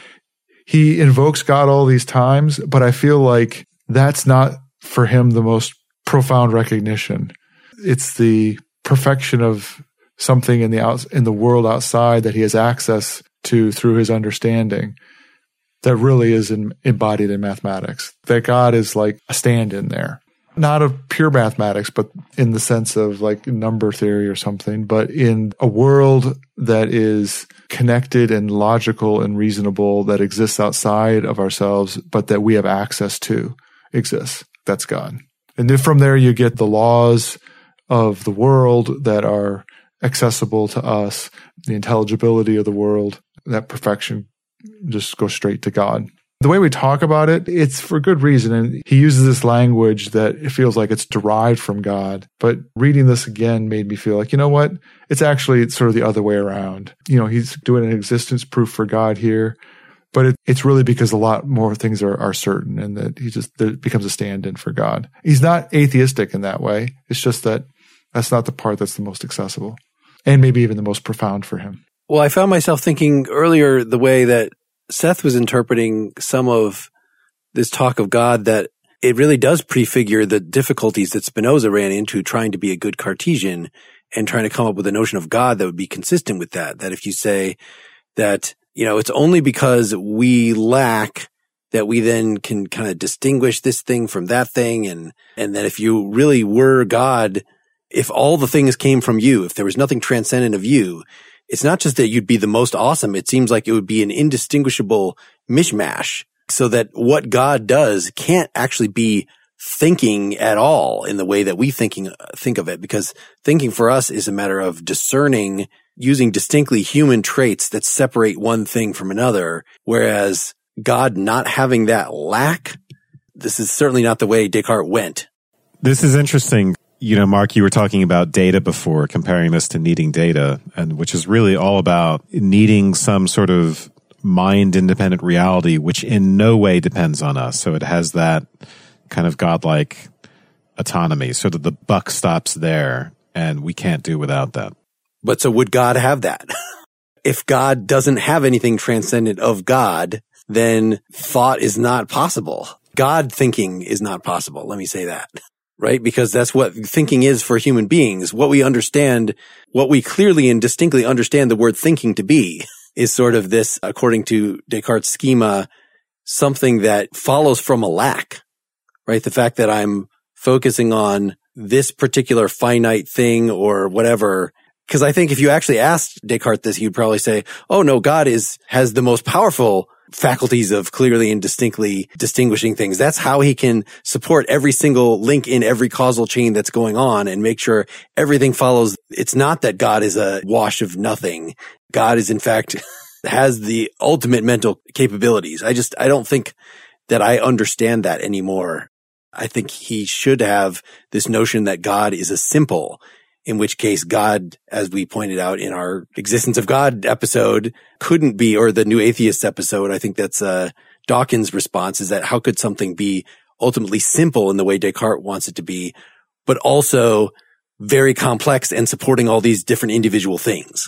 he invokes God all these times, but I feel like that's not for him the most profound recognition. It's the perfection of something in the out, in the world outside that he has access to through his understanding that really is in, embodied in mathematics. That God is like a stand-in there. Not of pure mathematics, but in the sense of like number theory or something, but in a world that is connected and logical and reasonable, that exists outside of ourselves, but that we have access to exists. That's God. And then from there, you get the laws of the world that are accessible to us, the intelligibility of the world, that perfection just goes straight to God. The way we talk about it, it's for good reason. And he uses this language that it feels like it's derived from God. But reading this again made me feel like, you know what? It's actually sort of the other way around. You know, he's doing an existence proof for God here, but it, it's really because a lot more things are, are certain, and that he just that it becomes a stand-in for God. He's not atheistic in that way. It's just that that's not the part that's the most accessible and maybe even the most profound for him. Well, I found myself thinking earlier the way that Seth was interpreting some of this talk of God, that it really does prefigure the difficulties that Spinoza ran into trying to be a good Cartesian and trying to come up with a notion of God that would be consistent with that. That if you say that, you know, it's only because we lack that we then can kind of distinguish this thing from that thing. And, and that if you really were God, if all the things came from you, if there was nothing transcendent of you, it's not just that you'd be the most awesome. It seems like it would be an indistinguishable mishmash, so that what God does can't actually be thinking at all in the way that we thinking, think of it, because thinking for us is a matter of discerning, using distinctly human traits that separate one thing from another. Whereas God not having that lack, this is certainly not the way Descartes went. This is interesting. You know, Mark, you were talking about data before, comparing this to needing data, and which is really all about needing some sort of mind-independent reality, which in no way depends on us. So it has that kind of godlike autonomy, so that the buck stops there, and we can't do without that. But so would God have that? If God doesn't have anything transcendent of God, then thought is not possible. God thinking is not possible. Let me say that. Right? Because that's what thinking is for human beings. What we understand, what we clearly and distinctly understand the word thinking to be, is sort of this, according to Descartes' schema, something that follows from a lack, right? The fact that I'm focusing on this particular finite thing or whatever. Because I think if you actually asked Descartes this, he'd probably say, oh no, God is, has the most powerful faculties of clearly and distinctly distinguishing things. That's how he can support every single link in every causal chain that's going on and make sure everything follows. It's not that God is a wash of nothing. God is, in fact, has the ultimate mental capabilities. I just, I don't think that I understand that anymore. I think he should have this notion that God is a simple, in which case God, as we pointed out in our Existence of God episode, couldn't be, or the New Atheists episode, I think that's uh, Dawkins' response, is that how could something be ultimately simple in the way Descartes wants it to be, but also very complex and supporting all these different individual things?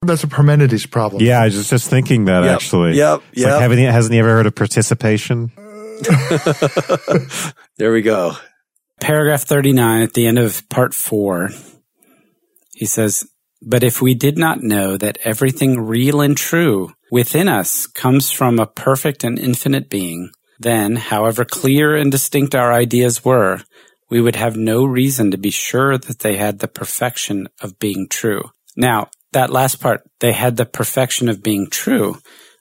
That's a Parmenides problem. Yeah, I was just thinking that Yep. actually. Yep, It's yep. Like, haven't he, hasn't he ever heard of participation? There we go. Paragraph thirty-nine at the end of part four, he says, "But if we did not know that everything real and true within us comes from a perfect and infinite being, then, however clear and distinct our ideas were, we would have no reason to be sure that they had the perfection of being true." Now, that last part, they had the perfection of being true.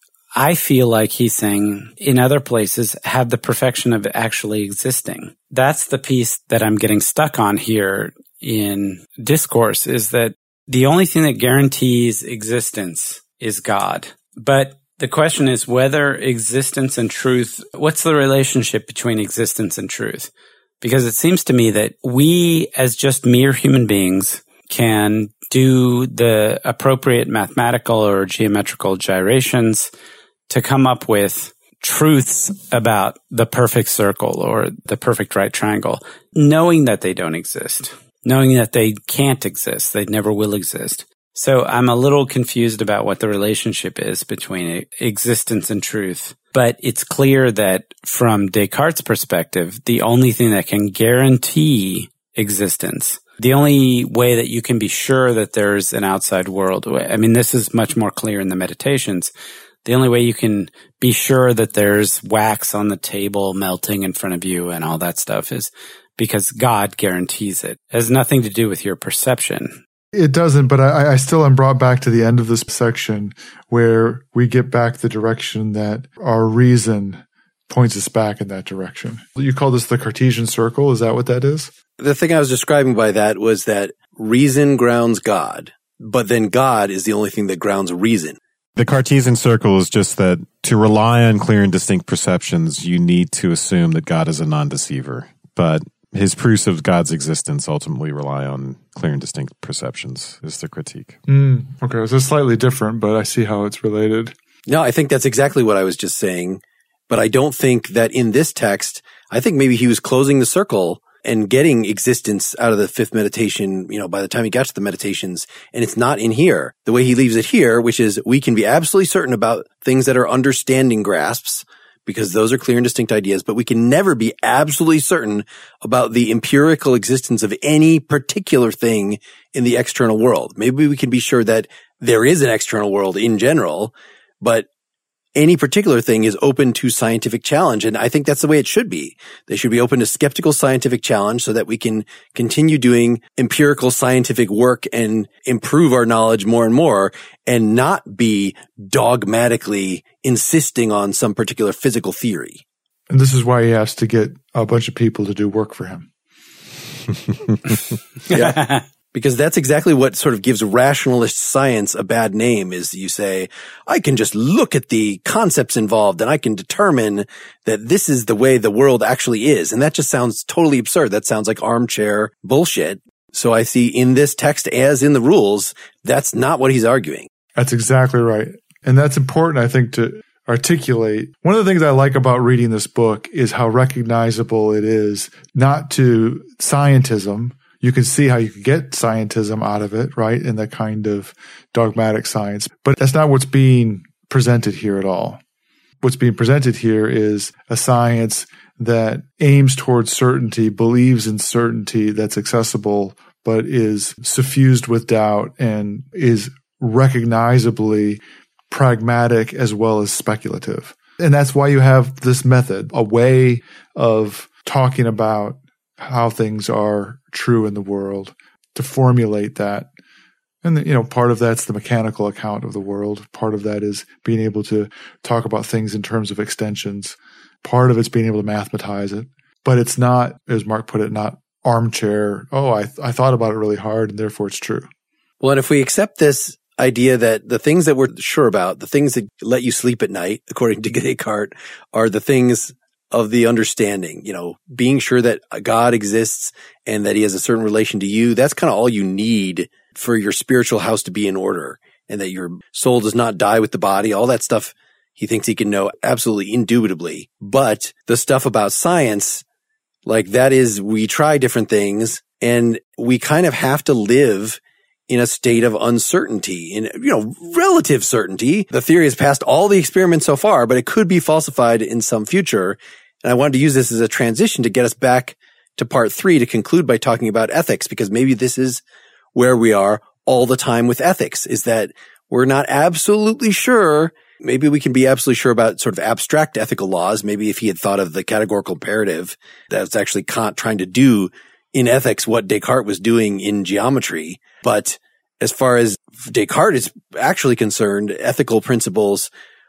I feel like he's saying in other places have the perfection of actually existing. That's the piece that I'm getting stuck on here in Discourse, is that the only thing that guarantees existence is God. But the question is whether existence and truth, what's the relationship between existence and truth? Because it seems to me that we, as just mere human beings, can do the appropriate mathematical or geometrical gyrations to come up with truths about the perfect circle or the perfect right triangle, knowing that they don't exist, knowing that they can't exist, they never will exist. So I'm a little confused about what the relationship is between existence and truth. But it's clear that from Descartes' perspective, the only thing that can guarantee existence, the only way that you can be sure that there's an outside world, I mean, this is much more clear in the Meditations. The only way you can be sure that there's wax on the table melting in front of you and all that stuff is because God guarantees it. It has nothing to do with your perception. It doesn't, but I, I still am brought back to the end of this section where we get back the direction that our reason points us back in that direction. You call this the Cartesian circle. Is that what that is? The thing I was describing by that was that reason grounds God, but then God is the only thing that grounds reason. The Cartesian circle is just that to rely on clear and distinct perceptions, you need to assume that God is a non-deceiver. But his proofs of God's existence ultimately rely on clear and distinct perceptions, is the critique. Mm, okay, so it's slightly different, but I see how it's related. No, I think that's exactly what I was just saying. But I don't think that in this text, I think maybe he was closing the circle and getting existence out of the fifth meditation, you know, by the time he got to the meditations, and it's not in here. The way he leaves it here, which is we can be absolutely certain about things that are understanding grasps, because those are clear and distinct ideas, but we can never be absolutely certain about the empirical existence of any particular thing in the external world. Maybe we can be sure that there is an external world in general, but any particular thing is open to scientific challenge. And I think that's the way it should be. They should be open to skeptical scientific challenge so that we can continue doing empirical scientific work and improve our knowledge more and more and not be dogmatically insisting on some particular physical theory. And this is why he has to get a bunch of people to do work for him. Yeah. Because that's exactly what sort of gives rationalist science a bad name, is you say, I can just look at the concepts involved and I can determine that this is the way the world actually is. And that just sounds totally absurd. That sounds like armchair bullshit. So I see in this text, as in the rules, that's not what he's arguing. That's exactly right. And that's important, I think, to articulate. One of the things I like about reading this book is how recognizable it is, not to scientism. You can see how you can get scientism out of it, right, in the kind of dogmatic science. But that's not what's being presented here at all. What's being presented here is a science that aims towards certainty, believes in certainty that's accessible, but is suffused with doubt and is recognizably pragmatic as well as speculative. And that's why you have this method, a way of talking about how things are true in the world, to formulate that. And, you know, part of that's the mechanical account of the world. Part of that is being able to talk about things in terms of extensions. Part of it's being able to mathematize it. But it's not, as Mark put it, not armchair, oh, I, th- I thought about it really hard and therefore it's true. Well, and if we accept this idea that the things that we're sure about, the things that let you sleep at night, according to Descartes, are the things of the understanding, you know, being sure that God exists and that he has a certain relation to you. That's kind of all you need for your spiritual house to be in order, and that your soul does not die with the body. All that stuff he thinks he can know absolutely indubitably. But the stuff about science, like that is, we try different things and we kind of have to live in a state of uncertainty, in, you know, relative certainty. The theory has passed all the experiments so far, but it could be falsified in some future. And I wanted to use this as a transition to get us back to part three to conclude by talking about ethics, because maybe this is where we are all the time with ethics, is that we're not absolutely sure. Maybe we can be absolutely sure about sort of abstract ethical laws. Maybe if he had thought of the categorical imperative, that's actually Kant trying to do in ethics what Descartes was doing in geometry. But as far as Descartes is actually concerned, ethical principles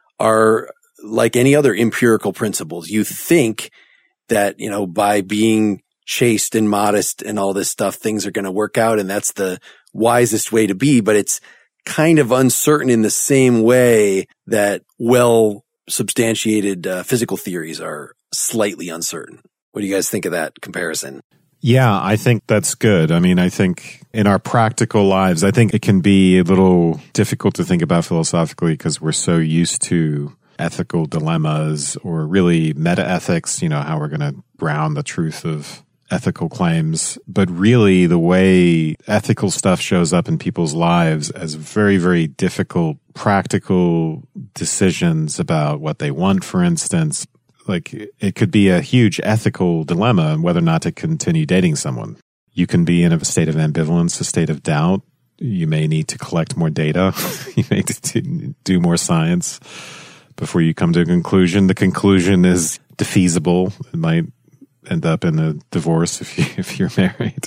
are like any other empirical principles. You think that, you know, by being chaste and modest and all this stuff, things are going to work out, and that's the wisest way to be, but it's kind of uncertain in the same way that well substantiated uh, physical theories are slightly uncertain. What do you guys think of that comparison? Yeah, I think that's good. I mean, I think in our practical lives, I think it can be a little difficult to think about philosophically because we're so used to ethical dilemmas or really meta-ethics, you know, how we're going to ground the truth of ethical claims. But really, the way ethical stuff shows up in people's lives as very, very difficult practical decisions about what they want, for instance. Like, it could be a huge ethical dilemma whether or not to continue dating someone. You can be in a state of ambivalence, a state of doubt. You may need to collect more data. You may need to do more science before you come to a conclusion. The conclusion is defeasible. It might end up in a divorce if you, if you're married.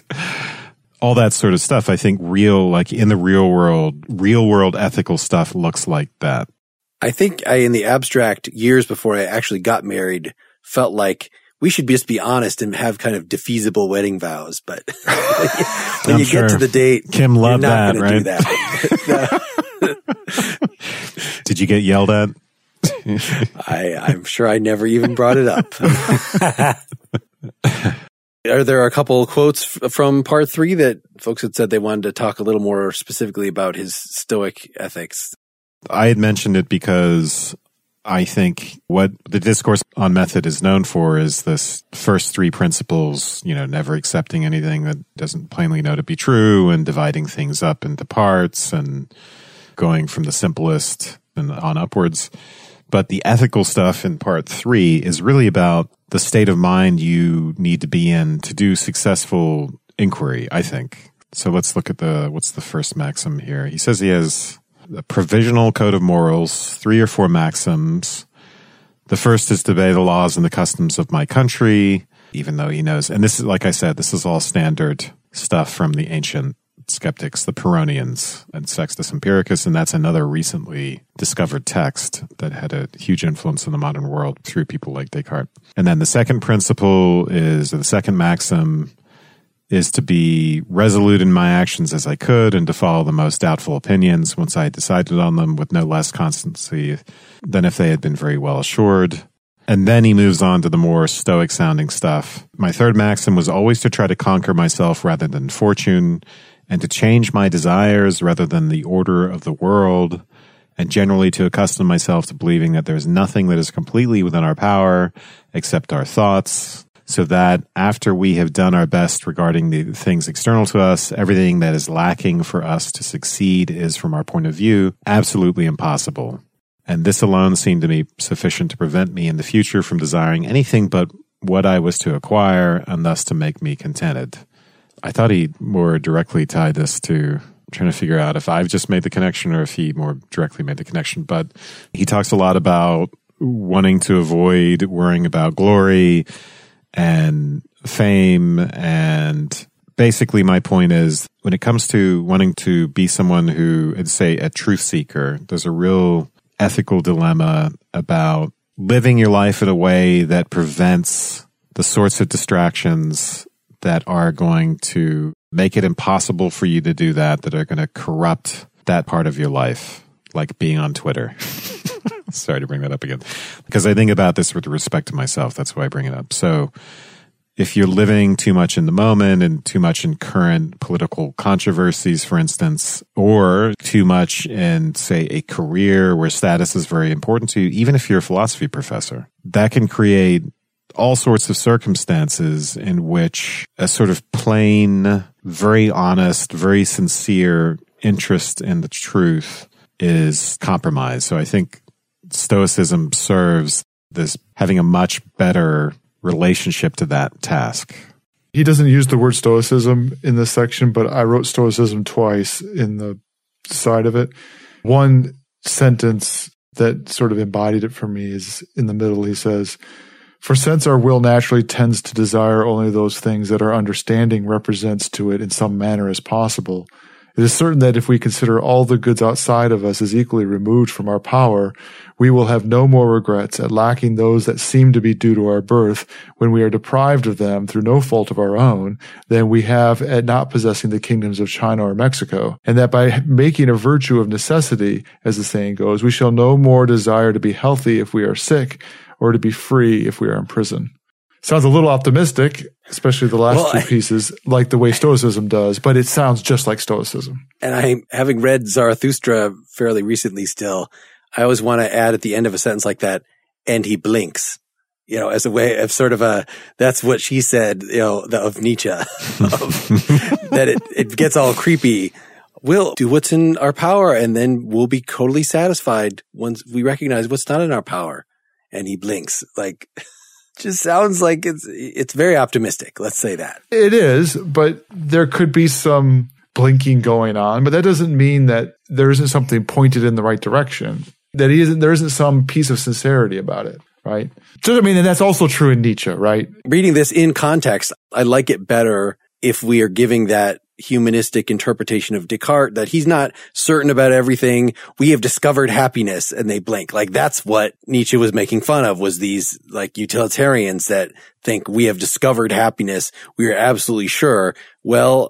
All that sort of stuff. I think real, like in the real world, real world ethical stuff looks like that. I think I, in the abstract, years before I actually got married, felt like we should just be honest and have kind of defeasible wedding vows. But when I'm you sure get to the date, Kim loved you're not that, going to right? do that. Did you get yelled at? I, I'm sure I never even brought it up. Are there a couple of quotes f- from part three that folks had said they wanted to talk a little more specifically about his Stoic ethics? I had mentioned it because I think what the discourse on method is known for is this first three principles, you know, never accepting anything that doesn't plainly know to be true and dividing things up into parts and going from the simplest and on upwards. But the ethical stuff in part three is really about the state of mind you need to be in to do successful inquiry, I think. So let's look at the, what's the first maxim here? He says he has a provisional code of morals, three or four maxims. The first is to obey the laws and the customs of my country, even though he knows, and this is, like I said, this is all standard stuff from the ancient skeptics, the Pyrrhonians and Sextus Empiricus, and that's another recently discovered text that had a huge influence in the modern world through people like Descartes. And then the second principle is, or the second maxim is to be resolute in my actions as I could and to follow the most doubtful opinions once I had decided on them with no less constancy than if they had been very well assured. And then he moves on to the more Stoic sounding stuff. My third maxim was always to try to conquer myself rather than fortune, and to change my desires rather than the order of the world, and generally to accustom myself to believing that there is nothing that is completely within our power except our thoughts, so that after we have done our best regarding the things external to us, everything that is lacking for us to succeed is, from our point of view, absolutely impossible. And this alone seemed to me sufficient to prevent me in the future from desiring anything but what I was to acquire, and thus to make me contented. I thought he more directly tied this to, I'm trying to figure out if I've just made the connection or if he more directly made the connection. But he talks a lot about wanting to avoid worrying about glory and fame. And basically my point is, when it comes to wanting to be someone who is, say, a truth seeker, there's a real ethical dilemma about living your life in a way that prevents the sorts of distractions that are going to make it impossible for you to do that, that are going to corrupt that part of your life, like being on Twitter. Sorry to bring that up again, because I think about this with respect to myself. That's why I bring it up. So if you're living too much in the moment and too much in current political controversies, for instance, or too much in, say, a career where status is very important to you, even if you're a philosophy professor, that can create all sorts of circumstances in which a sort of plain, very honest, very sincere interest in the truth is compromised. So I think Stoicism serves this having a much better relationship to that task. He doesn't use the word Stoicism in this section, but I wrote Stoicism twice in the side of it. One sentence that sort of embodied it for me is in the middle. He says, "For since our will naturally tends to desire only those things that our understanding represents to it in some manner as possible, it is certain that if we consider all the goods outside of us as equally removed from our power, we will have no more regrets at lacking those that seem to be due to our birth when we are deprived of them through no fault of our own than we have at not possessing the kingdoms of China or Mexico, and that by making a virtue of necessity, as the saying goes, we shall no more desire to be healthy if we are sick or to be free if we are in prison." Sounds a little optimistic, especially the last well, two I, pieces, like the way Stoicism does, but it sounds just like Stoicism. And I, having read Zarathustra fairly recently still, I always want to add at the end of a sentence like that, "and he blinks," you know, as a way of sort of a, that's what she said, you know, the, of Nietzsche, of, that it, it gets all creepy. We'll do what's in our power and then we'll be totally satisfied once we recognize what's not in our power. And he blinks. Like, just sounds like it's, it's very optimistic. Let's say that. It is, but there could be some blinking going on, but that doesn't mean that there isn't something pointed in the right direction. That he isn't, there isn't some piece of sincerity about it, right? So, I mean, and that's also true in Nietzsche, right? Reading this in context, I like it better if we are giving that humanistic interpretation of Descartes, that he's not certain about everything. We have discovered happiness, and they blink. Like, that's what Nietzsche was making fun of, was these like utilitarians that think we have discovered happiness. We are absolutely sure. Well,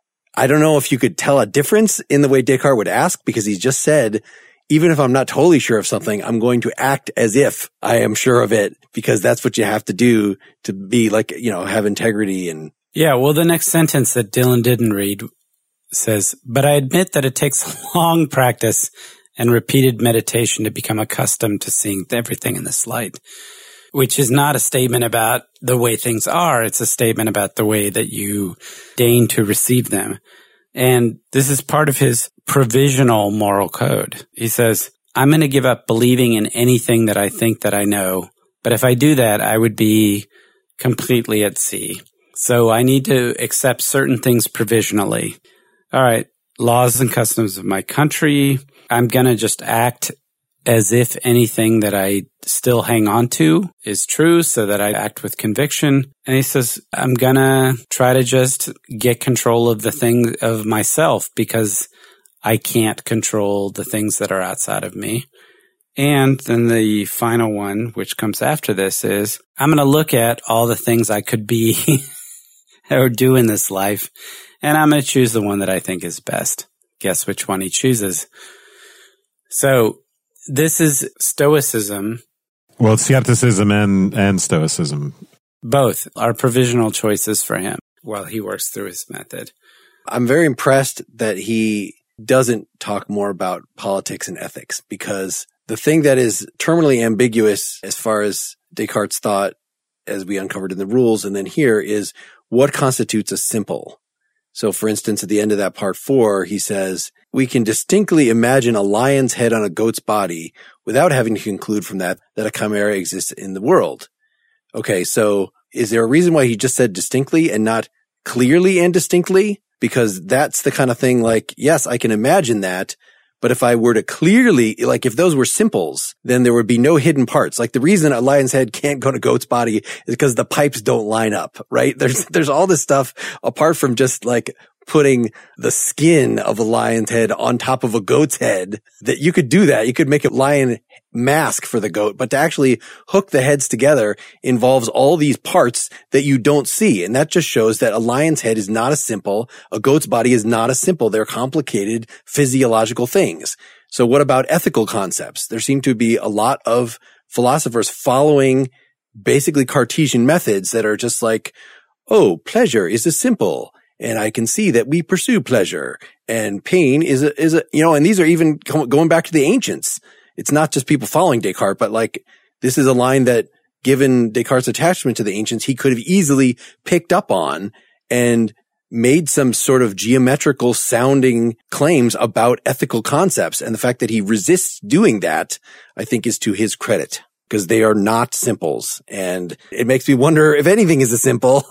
I don't know if you could tell a difference in the way Descartes would ask, because he just said, even if I'm not totally sure of something, I'm going to act as if I am sure of it, because that's what you have to do to be like, you know, have integrity. And yeah, well, the next sentence that Dylan didn't read says, "But I admit that it takes long practice and repeated meditation to become accustomed to seeing everything in this light," which is not a statement about the way things are. It's a statement about the way that you deign to receive them. And this is part of his provisional moral code. He says, "I'm going to give up believing in anything that I think that I know. But if I do that, I would be completely at sea. So I need to accept certain things provisionally. All right, laws and customs of my country. I'm going to just act as if anything that I still hang on to is true, so that I act with conviction." And he says, "I'm going to try to just get control of the thing of myself, because I can't control the things that are outside of me." And then the final one, which comes after this, is I'm going to look at all the things I could be or do in this life, and I'm going to choose the one that I think is best. Guess which one he chooses. So this is Stoicism. Well, it's skepticism and, and Stoicism. Both are provisional choices for him while he works through his method. I'm very impressed that he doesn't talk more about politics and ethics, because the thing that is terminally ambiguous as far as Descartes' thought, as we uncovered in the rules and then here, is what constitutes a simple. So, for instance, at the end of that part four, he says, "We can distinctly imagine a lion's head on a goat's body without having to conclude from that that a chimera exists in the world." Okay, so is there a reason why he just said distinctly and not clearly and distinctly? Because that's the kind of thing like, yes, I can imagine that, but if I were to clearly, like if those were simples, then there would be no hidden parts. Like the reason a lion's head can't go to a goat's body is because the pipes don't line up, right? There's, there's all this stuff apart from just like putting the skin of a lion's head on top of a goat's head, that you could do that. You could make a lion mask for the goat, but to actually hook the heads together involves all these parts that you don't see. And that just shows that a lion's head is not a simple, a goat's body is not a simple. They're complicated physiological things. So what about ethical concepts? There seem to be a lot of philosophers following basically Cartesian methods that are just like, oh, pleasure is a simple. And I can see that we pursue pleasure, and pain is a, is a, you know, and these are even going back to the ancients. It's not just people following Descartes, but like this is a line that, given Descartes' attachment to the ancients, he could have easily picked up on and made some sort of geometrical sounding claims about ethical concepts. And the fact that he resists doing that, I think, is to his credit, because they are not simples. And it makes me wonder if anything is a simple,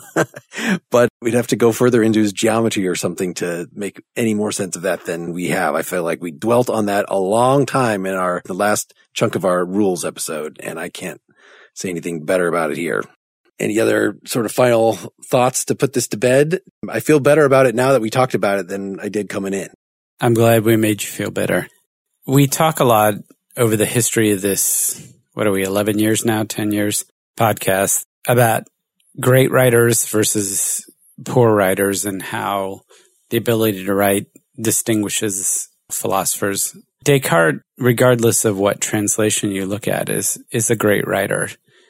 but we'd have to go further into his geometry or something to make any more sense of that than we have. I feel like we dwelt on that a long time in our, the last chunk of our rules episode, and I can't say anything better about it here. Any other sort of final thoughts to put this to bed? I feel better about it now that we talked about it than I did coming in. I'm glad we made you feel better. We talk a lot over the history of this, what are we, eleven years now, ten years podcast, about great writers versus poor writers and how the ability to write distinguishes philosophers. Descartes, regardless of what translation you look at, is is a great writer.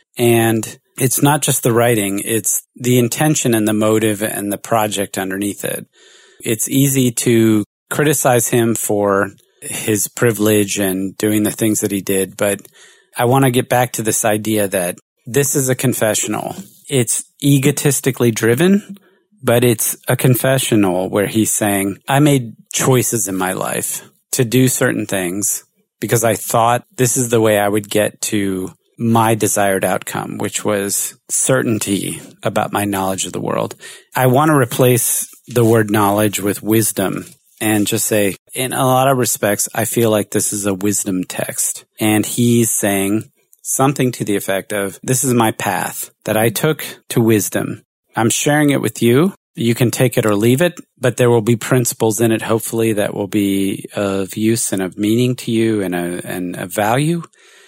And it's not just the writing, it's the intention and the motive and the project underneath it. It's easy to criticize him for his privilege and doing the things that he did, but I want to get back to this idea that this is a confessional. It's egotistically driven, but it's a confessional where he's saying, I made choices in my life to do certain things because I thought this is the way I would get to my desired outcome, which was certainty about my knowledge of the world. I want to replace the word knowledge with wisdom and just say, in a lot of respects, I feel like this is a wisdom text. And he's saying something to the effect of, this is my path that I took to wisdom. I'm sharing it with you. You can take it or leave it, but there will be principles in it, hopefully, that will be of use and of meaning to you and a, and a value.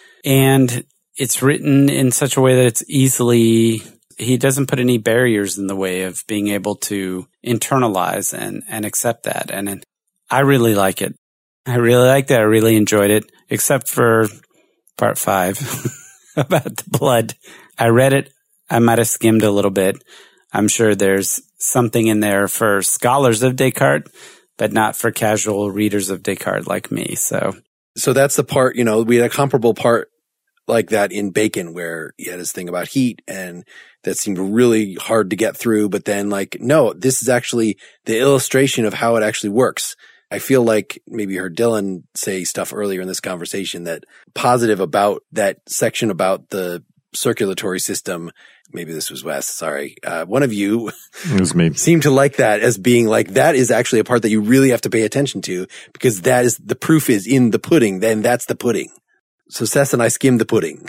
And it's written in such a way that it's easily, he doesn't put any barriers in the way of being able to internalize and, and accept that. And, and I really like it. I really liked it. I really enjoyed it, except for part five about the blood. I read it. I might have skimmed a little bit. I'm sure there's something in there for scholars of Descartes, but not for casual readers of Descartes like me. So, so that's the part, you know, we had a comparable part like that in Bacon, where he had his thing about heat, and that seemed really hard to get through. But then, like, no, this is actually the illustration of how it actually works. I feel like maybe you heard Dylan say stuff earlier in this conversation that positive about that section about the circulatory system. Maybe this was Wes. Sorry. Uh, one of you it was me. seemed to like that as being like, that is actually a part that you really have to pay attention to, because that is the proof is in the pudding. Then that's the pudding. So Seth and I skimmed the pudding.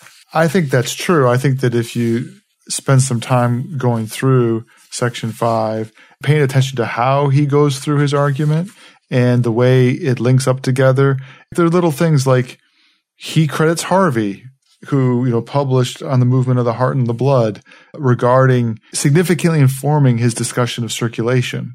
I think that's true. I think that if you spend some time going through section five, paying attention to how he goes through his argument and the way it links up together, there are little things like he credits Harvey, who, you know, published On the Movement of the Heart and the Blood, regarding significantly informing his discussion of circulation.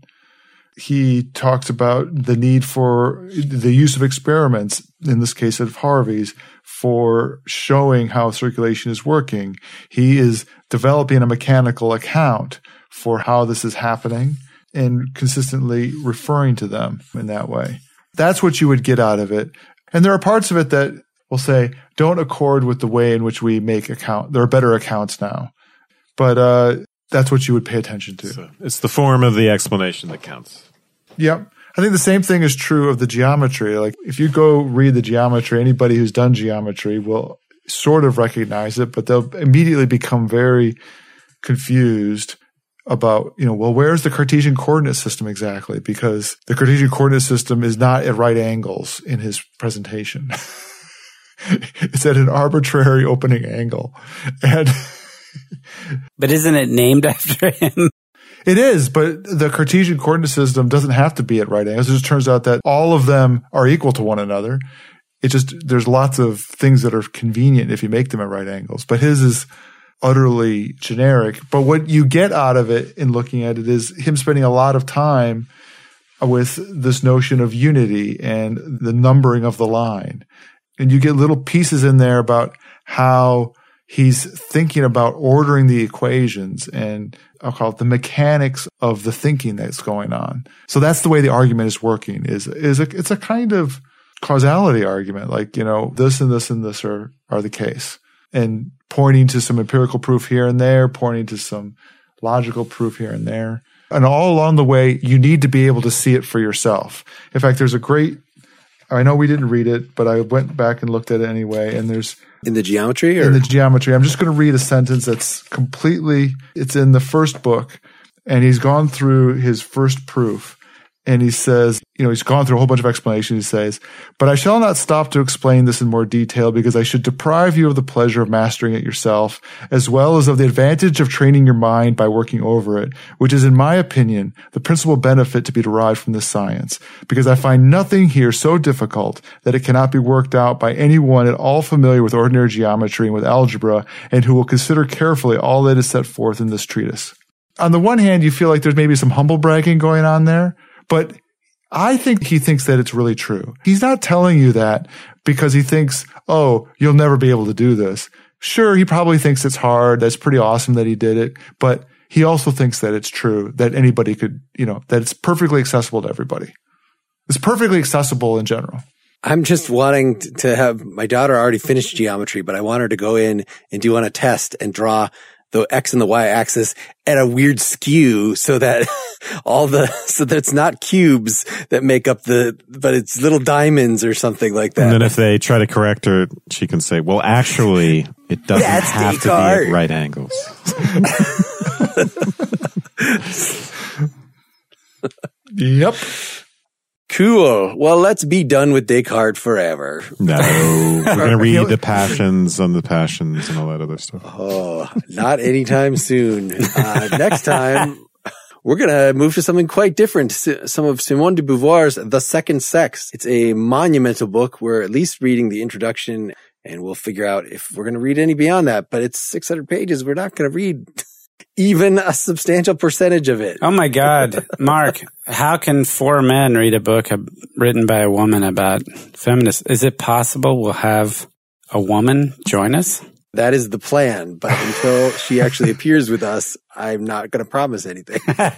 He talks about the need for the use of experiments, in this case of Harvey's, for showing how circulation is working. He is developing a mechanical account for how this is happening and consistently referring to them in that way. That's what you would get out of it. And there are parts of it that will say, don't accord with the way in which we make account. There are better accounts now. But uh, that's what you would pay attention to. So it's the form of the explanation that counts. Yep. I think the same thing is true of the geometry. Like, if you go read the geometry, anybody who's done geometry will sort of recognize it, but they'll immediately become very confused about, you know, well, where's the Cartesian coordinate system exactly? Because the Cartesian coordinate system is not at right angles in his presentation. It's at an arbitrary opening angle. And but isn't it named after him? It is, but the Cartesian coordinate system doesn't have to be at right angles. It just turns out that all of them are equal to one another. It just, there's lots of things that are convenient if you make them at right angles. But his is utterly generic. But what you get out of it in looking at it is him spending a lot of time with this notion of unity and the numbering of the line. And you get little pieces in there about how he's thinking about ordering the equations and I'll call it the mechanics of the thinking that's going on. So that's the way the argument is working. Is is a, it's a kind of causality argument, like, you know, this and this and this are are the case, and pointing to some empirical proof here and there, pointing to some logical proof here and there. And all along the way, you need to be able to see it for yourself. In fact, there's a great, I know we didn't read it, but I went back and looked at it anyway. And there's in the geometry or in the geometry. I'm just going to read a sentence that's completely, it's in the first book. And he's gone through his first proof. And he says, you know, he's gone through a whole bunch of explanations. He says, but I shall not stop to explain this in more detail because I should deprive you of the pleasure of mastering it yourself, as well as of the advantage of training your mind by working over it, which is, in my opinion, the principal benefit to be derived from this science, because I find nothing here so difficult that it cannot be worked out by anyone at all familiar with ordinary geometry and with algebra, and who will consider carefully all that is set forth in this treatise. On the one hand, you feel like there's maybe some humble bragging going on there, but I think he thinks that it's really true. He's not telling you that because he thinks, oh, you'll never be able to do this. Sure, he probably thinks it's hard. That's pretty awesome that he did it. But he also thinks that it's true, that anybody could, you know, that it's perfectly accessible to everybody. It's perfectly accessible in general. I'm just wanting to have my daughter already finished geometry, but I want her to go in and do on a test and draw the X and the Y axis at a weird skew so that all the, so that it's not cubes that make up the, but it's little diamonds or something like that. And then if they try to correct her, she can say, well, actually, it doesn't That's have to Descartes. be at right angles. Yep. Cool. Well, let's be done with Descartes forever. No, we're going to read the passions on the passions and all that other stuff. Oh, not anytime soon. Uh, next time, we're going to move to something quite different. Some of Simone de Beauvoir's The Second Sex. It's a monumental book. We're at least reading the introduction, and we'll figure out if we're going to read any beyond that. But it's six hundred pages. We're not going to read even a substantial percentage of it. Oh my God, Mark, how can four men read a book written by a woman about feminists? Is it possible we'll have a woman join us? That is the plan, but until she actually appears with us, I'm not going to promise anything.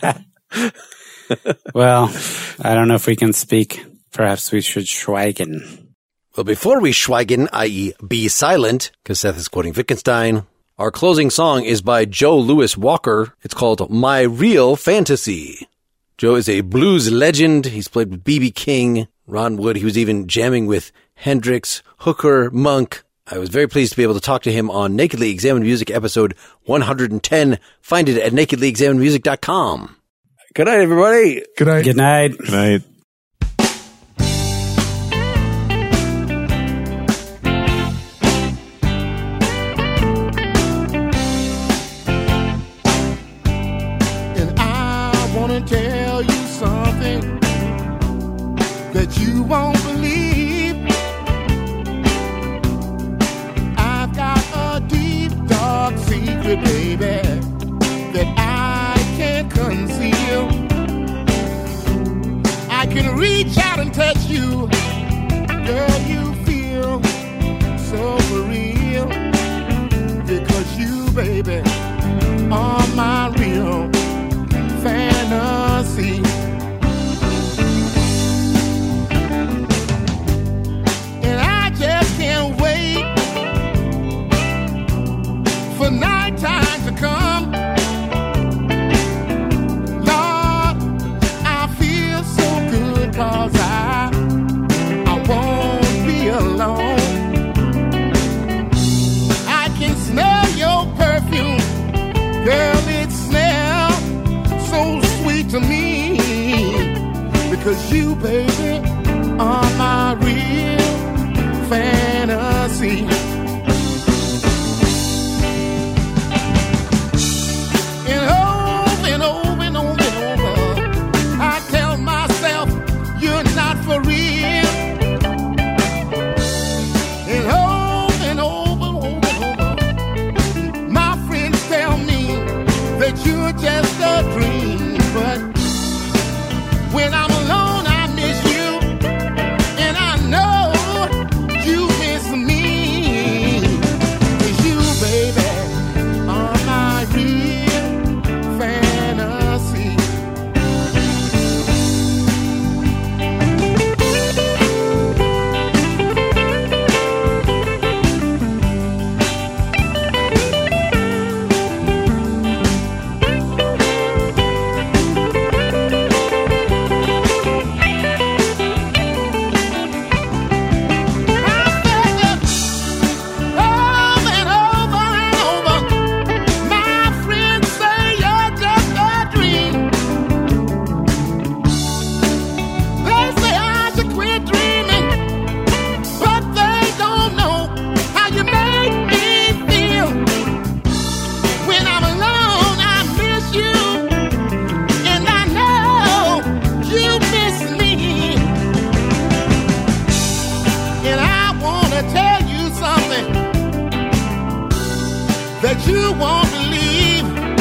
Well, I don't know if we can speak. Perhaps we should schweigen. Well, before we schweigen, that is be silent, because Seth is quoting Wittgenstein, our closing song is by Joe Louis Walker. It's called My Real Fantasy. Joe is a blues legend. He's played with B B King, Ron Wood. He was even jamming with Hendrix, Hooker, Monk. I was very pleased to be able to talk to him on Nakedly Examined Music episode one hundred ten. Find it at nakedly examined music dot com. Good night, everybody. Good night. Good night. Good night. Tell you something that you won't believe. I've got a deep, dark secret, baby, that I can't conceal. I can reach out and touch you, girl, you feel so for real, because you, baby, are my real fantasy. And I just can't wait for nighttime to come. Lord, I feel so good 'cause I, I won't be alone. I can smell your perfume, girl, it smells so sweet to me, because you, baby, are my real fantasy. And over and over and over and over, I tell myself you're not for real. And over and over and over and over, my friends tell me that you're just a dream. But when I'm alone, I miss you. that you won't believe.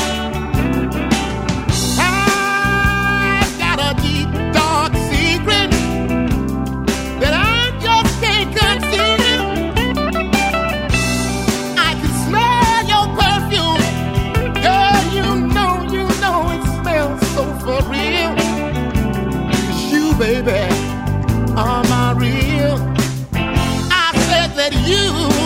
I've got a deep, dark secret that I just can't conceal. I can smell your perfume. Girl, you know, you know it smells so for real. 'Cause you, baby, are my real. I said that you